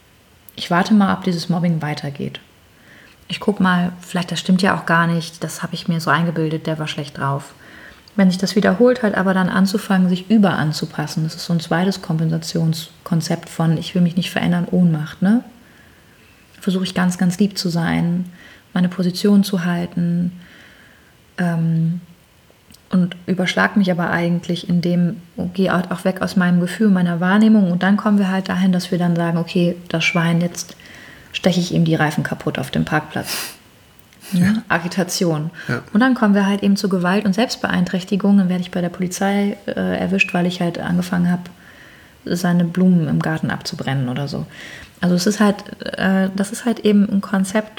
Ich warte mal, ob dieses Mobbing weitergeht. Ich gucke mal, vielleicht das stimmt ja auch gar nicht, das habe ich mir so eingebildet, der war schlecht drauf. Wenn sich das wiederholt, halt aber dann anzufangen, sich überanzupassen. Das ist so ein zweites Kompensationskonzept von, ich will mich nicht verändern, Ohnmacht, ne? Versuche ich ganz, ganz lieb zu sein, meine Position zu halten ähm, und überschlag mich aber eigentlich in dem, gehe auch weg aus meinem Gefühl, meiner Wahrnehmung und dann kommen wir halt dahin, dass wir dann sagen, okay, das Schwein, jetzt steche ich ihm die Reifen kaputt auf dem Parkplatz. Ja. Ja, Agitation. Ja. Und dann kommen wir halt eben zu Gewalt und Selbstbeeinträchtigung, dann werde ich bei der Polizei äh, erwischt, weil ich halt angefangen habe, seine Blumen im Garten abzubrennen oder so. Also es ist halt, äh, das ist halt eben ein Konzept,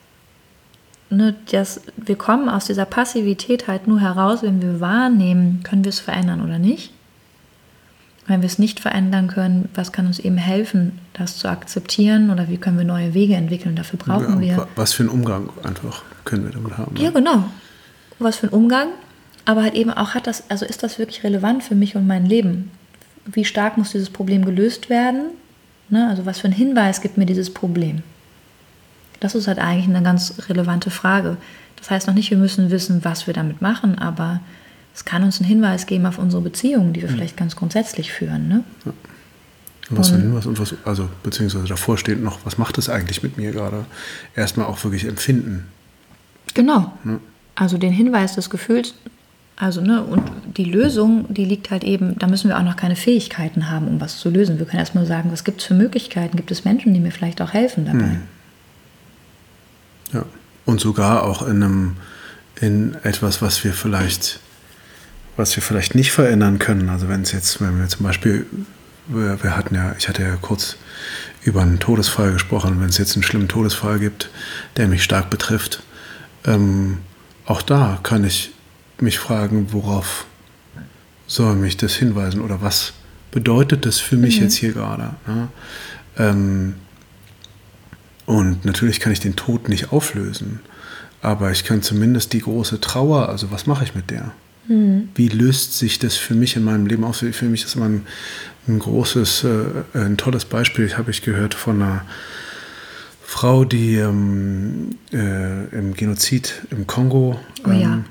ne, das, wir kommen aus dieser Passivität halt nur heraus, wenn wir wahrnehmen, können wir es verändern oder nicht. Wenn wir es nicht verändern können, was kann uns eben helfen, das zu akzeptieren oder wie können wir neue Wege entwickeln, dafür brauchen ja, wir... Was für einen Umgang einfach können wir damit haben. Ja, ne? Genau. Was für einen Umgang, aber halt eben auch hat das, also ist das wirklich relevant für mich und mein Leben? Wie stark muss dieses Problem gelöst werden? Ne? Also was für einen Hinweis gibt mir dieses Problem? Das ist halt eigentlich eine ganz relevante Frage. Das heißt noch nicht, wir müssen wissen, was wir damit machen, aber es kann uns einen Hinweis geben auf unsere Beziehungen, die wir mhm. vielleicht ganz grundsätzlich führen. Ne? Ja. Was für ein Hinweis und was, also beziehungsweise davor steht noch, was macht es eigentlich mit mir gerade? Erstmal auch wirklich empfinden. Genau. Ne? Also den Hinweis des Gefühls, also ne, und die Lösung, die liegt halt eben, da müssen wir auch noch keine Fähigkeiten haben, um was zu lösen. Wir können erstmal sagen, was gibt es für Möglichkeiten? Gibt es Menschen, die mir vielleicht auch helfen dabei? Mhm. Ja, und sogar auch in einem, in etwas, was wir vielleicht, was wir vielleicht nicht verändern können. Also wenn es jetzt, wenn wir zum Beispiel, wir, wir hatten ja, ich hatte ja kurz über einen Todesfall gesprochen, wenn es jetzt einen schlimmen Todesfall gibt, der mich stark betrifft, ähm, auch da kann ich mich fragen, worauf soll mich das hinweisen oder was bedeutet das für mich mhm. jetzt hier gerade? Ne? Ähm, und natürlich kann ich den Tod nicht auflösen, aber ich kann zumindest die große Trauer, also was mache ich mit der? Mhm. Wie löst sich das für mich in meinem Leben aus? Für mich ist immer ein, ein großes, äh, ein tolles Beispiel, habe ich gehört von einer Frau, die ähm, äh, im Genozid im Kongo oh, ähm, ja.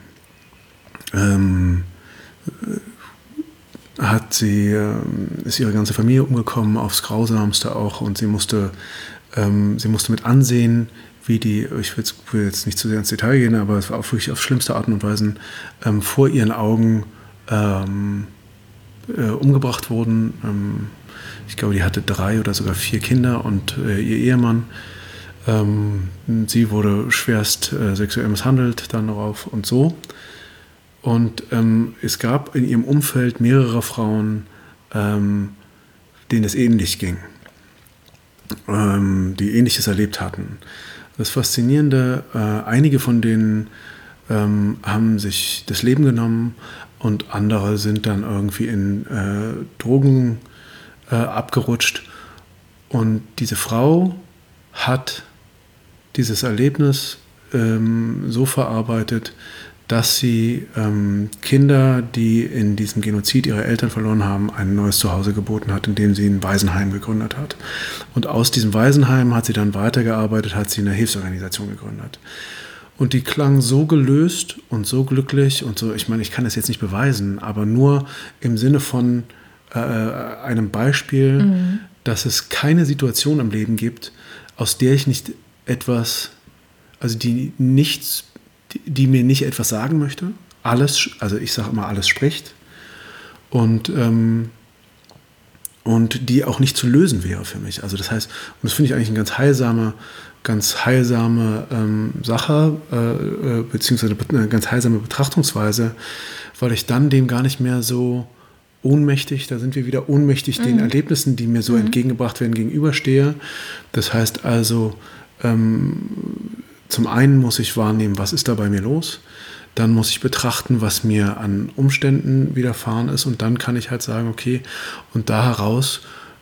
ähm, hat sie, äh, ist ihre ganze Familie umgekommen, aufs Grausamste auch, und sie musste, ähm, sie musste mit ansehen, wie die, ich will jetzt, will jetzt nicht zu sehr ins Detail gehen, aber es war auch wirklich auf schlimmste Arten und Weisen ähm, vor ihren Augen ähm, äh, umgebracht wurden. Ähm, ich glaube, die hatte drei oder sogar vier Kinder und äh, ihr Ehemann. Ähm, sie wurde schwerst äh, sexuell misshandelt dann darauf und so. Und ähm, es gab in ihrem Umfeld mehrere Frauen, ähm, denen es ähnlich ging, ähm, die Ähnliches erlebt hatten. Das Faszinierende, äh, einige von denen ähm, haben sich das Leben genommen und andere sind dann irgendwie in äh, Drogen äh, abgerutscht. Und diese Frau hat dieses Erlebnis ähm, so verarbeitet, dass sie ähm, Kinder, die in diesem Genozid ihre Eltern verloren haben, ein neues Zuhause geboten hat, indem sie ein Waisenheim gegründet hat. Und aus diesem Waisenheim hat sie dann weitergearbeitet, hat sie eine Hilfsorganisation gegründet. Und die klang so gelöst und so glücklich und so, ich meine, ich kann das jetzt nicht beweisen, aber nur im Sinne von äh, einem Beispiel, mhm. dass es keine Situation im Leben gibt, aus der ich nicht etwas, also die nichts die mir nicht etwas sagen möchte. Alles, also ich sage immer, alles spricht. Und, ähm, und die auch nicht zu lösen wäre für mich. Also das heißt, und das finde ich eigentlich eine ganz heilsame, ganz heilsame ähm, Sache, äh, beziehungsweise eine ganz heilsame Betrachtungsweise, weil ich dann dem gar nicht mehr so ohnmächtig, da sind wir wieder ohnmächtig, mhm. den Erlebnissen, die mir so mhm. entgegengebracht werden, gegenüberstehe. Das heißt also, ähm, zum einen muss ich wahrnehmen, was ist da bei mir los. Dann muss ich betrachten, was mir an Umständen widerfahren ist. Und dann kann ich halt sagen, okay, und da heraus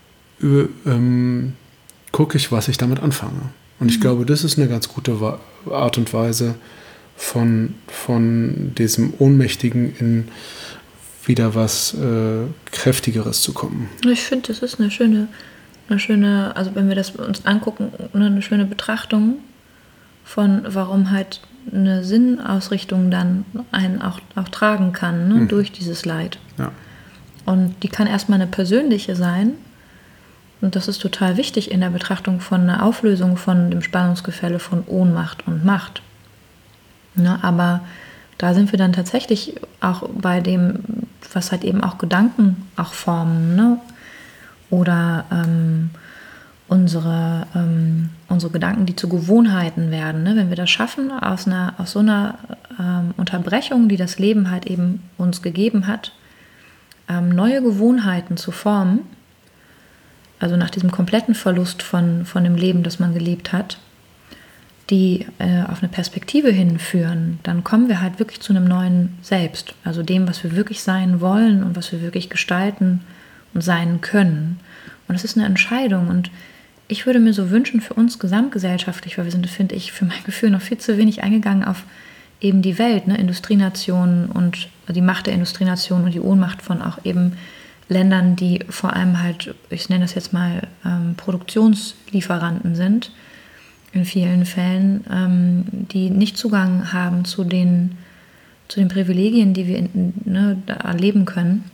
ähm, gucke ich, was ich damit anfange. Und ich mhm. glaube, das ist eine ganz gute Art und Weise, von, von diesem Ohnmächtigen in wieder was äh, Kräftigeres zu kommen. Ich finde, das ist eine schöne, eine schöne, also wenn wir das uns angucken, eine schöne Betrachtung von warum halt eine Sinnausrichtung dann einen auch, auch tragen kann, ne, mhm. durch dieses Leid. Ja. Und die kann erstmal eine persönliche sein. Und das ist total wichtig in der Betrachtung von einer Auflösung von dem Spannungsgefälle von Ohnmacht und Macht. Ne, aber da sind wir dann tatsächlich auch bei dem, was halt eben auch Gedanken auch formen, ne? Oder ähm, unsere, ähm, unsere Gedanken, die zu Gewohnheiten werden. Ne? Wenn wir das schaffen, aus, einer, aus so einer ähm, Unterbrechung, die das Leben halt eben uns gegeben hat, ähm, neue Gewohnheiten zu formen, also nach diesem kompletten Verlust von, von dem Leben, das man gelebt hat, die äh, auf eine Perspektive hinführen, dann kommen wir halt wirklich zu einem neuen Selbst, also dem, was wir wirklich sein wollen und was wir wirklich gestalten und sein können. Und das ist eine Entscheidung, und ich würde mir so wünschen für uns gesamtgesellschaftlich, weil wir sind, finde ich, für mein Gefühl noch viel zu wenig eingegangen auf eben die Welt, ne? Industrienationen und die Macht der Industrienationen und die Ohnmacht von auch eben Ländern, die vor allem halt, ich nenne das jetzt mal ähm, Produktionslieferanten sind, in vielen Fällen, ähm, die nicht Zugang haben zu den, zu den Privilegien, die wir in, ne, da erleben können.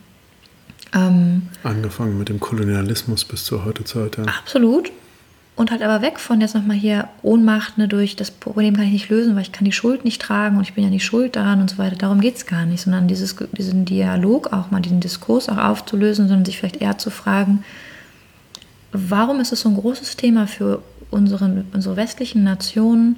Ähm, Angefangen mit dem Kolonialismus bis zur Heutezeit. Ja. Absolut. Und halt aber weg von jetzt nochmal hier Ohnmacht, ne, durch das Problem kann ich nicht lösen, weil ich kann die Schuld nicht tragen und ich bin ja nicht schuld daran und so weiter. Darum geht es gar nicht, sondern dieses, diesen Dialog auch mal, diesen Diskurs auch aufzulösen, sondern sich vielleicht eher zu fragen, warum ist es so ein großes Thema für unsere, unsere westlichen Nationen,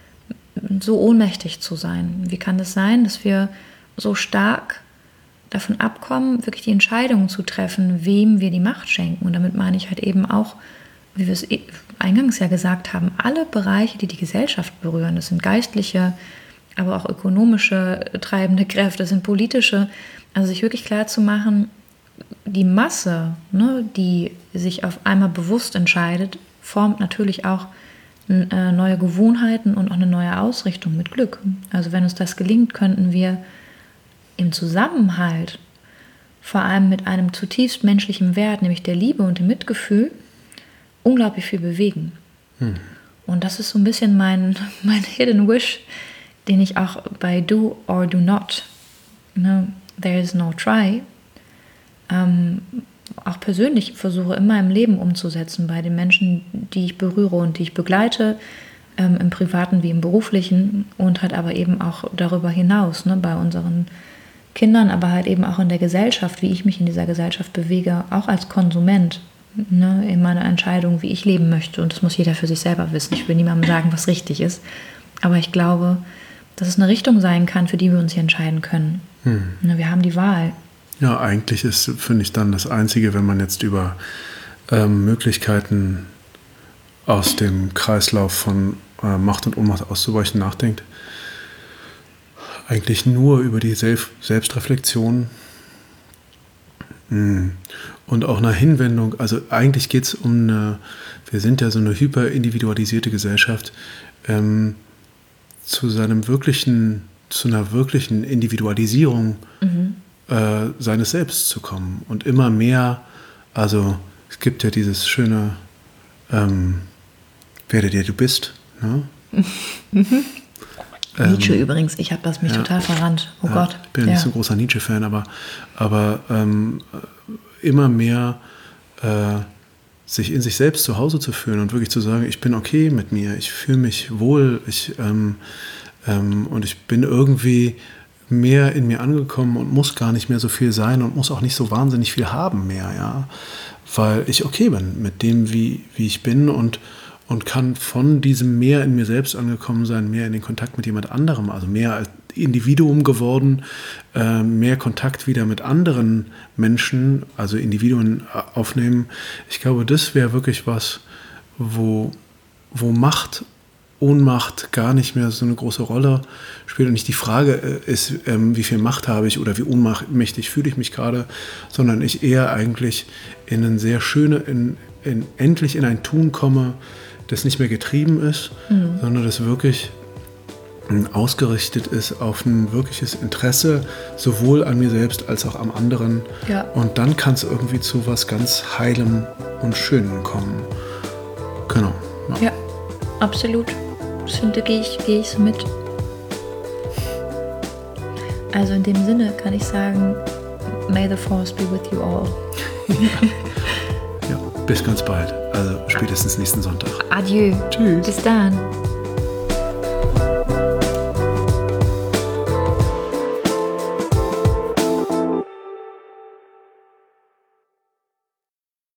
so ohnmächtig zu sein? Wie kann das sein, dass wir so stark davon abkommen, wirklich die Entscheidungen zu treffen, wem wir die Macht schenken? Und damit meine ich halt eben auch, wie wir es eingangs ja gesagt haben, alle Bereiche, die die Gesellschaft berühren, das sind geistliche, aber auch ökonomische treibende Kräfte, das sind politische, also sich wirklich klar zu machen, die Masse, ne, die sich auf einmal bewusst entscheidet, formt natürlich auch äh, neue Gewohnheiten und auch eine neue Ausrichtung mit Glück. Also wenn uns das gelingt, könnten wir im Zusammenhalt, vor allem mit einem zutiefst menschlichen Wert, nämlich der Liebe und dem Mitgefühl, unglaublich viel bewegen. Hm. Und das ist so ein bisschen mein, mein Hidden Wish, den ich auch bei Do or Do Not, ne, There is no try, ähm, auch persönlich versuche in meinem Leben umzusetzen, bei den Menschen, die ich berühre und die ich begleite, ähm, im Privaten wie im Beruflichen und halt aber eben auch darüber hinaus, ne, bei unseren Kindern, aber halt eben auch in der Gesellschaft, wie ich mich in dieser Gesellschaft bewege, auch als Konsument, ne, in meiner Entscheidung, wie ich leben möchte. Und das muss jeder für sich selber wissen. Ich will niemandem sagen, was richtig ist. Aber ich glaube, dass es eine Richtung sein kann, für die wir uns hier entscheiden können. Hm. Ne, wir haben die Wahl. Ja, eigentlich ist, finde ich, dann das Einzige, wenn man jetzt über ähm, Möglichkeiten aus dem Kreislauf von äh, Macht und Ohnmacht auszubrechen nachdenkt, eigentlich nur über die Self- Selbstreflexion mh, und auch eine Hinwendung. Also eigentlich geht es um eine, wir sind ja so eine hyperindividualisierte Gesellschaft, ähm, zu seinem wirklichen, zu einer wirklichen Individualisierung mhm. äh, seines Selbst zu kommen. Und immer mehr, also es gibt ja dieses schöne ähm, werde der du bist. Ne? Mhm. Nietzsche ähm, übrigens, ich habe das mich ja, total verrannt. Oh ja, Gott. Ich bin ja nicht so ein großer Nietzsche-Fan, aber, aber ähm, immer mehr äh, sich in sich selbst zu Hause zu fühlen und wirklich zu sagen, ich bin okay mit mir, ich fühle mich wohl, ich, ähm, ähm, und ich bin irgendwie mehr in mir angekommen und muss gar nicht mehr so viel sein und muss auch nicht so wahnsinnig viel haben mehr, ja, weil ich okay bin mit dem, wie, wie ich bin und und kann von diesem mehr in mir selbst angekommen sein, mehr in den Kontakt mit jemand anderem, also mehr als Individuum geworden, äh, mehr Kontakt wieder mit anderen Menschen, also Individuen aufnehmen. Ich glaube, das wäre wirklich was, wo, wo Macht, Ohnmacht gar nicht mehr so eine große Rolle spielt und nicht die Frage ist, ähm, wie viel Macht habe ich oder wie ohnmächtig fühle ich mich gerade, sondern ich eher eigentlich in ein sehr schöne, in, in, endlich in ein Tun komme, das nicht mehr getrieben ist, mhm. sondern das wirklich ausgerichtet ist auf ein wirkliches Interesse, sowohl an mir selbst als auch am anderen. Ja. Und dann kann es irgendwie zu was ganz Heilem und Schönem kommen. Genau. Ja, ja, absolut. Das finde, gehe ich, gehe ich so mit. Also in dem Sinne kann ich sagen, may the force be with you all. Ja, bis ganz bald. Also spätestens nächsten Sonntag. Adieu. Tschüss. Bis dann.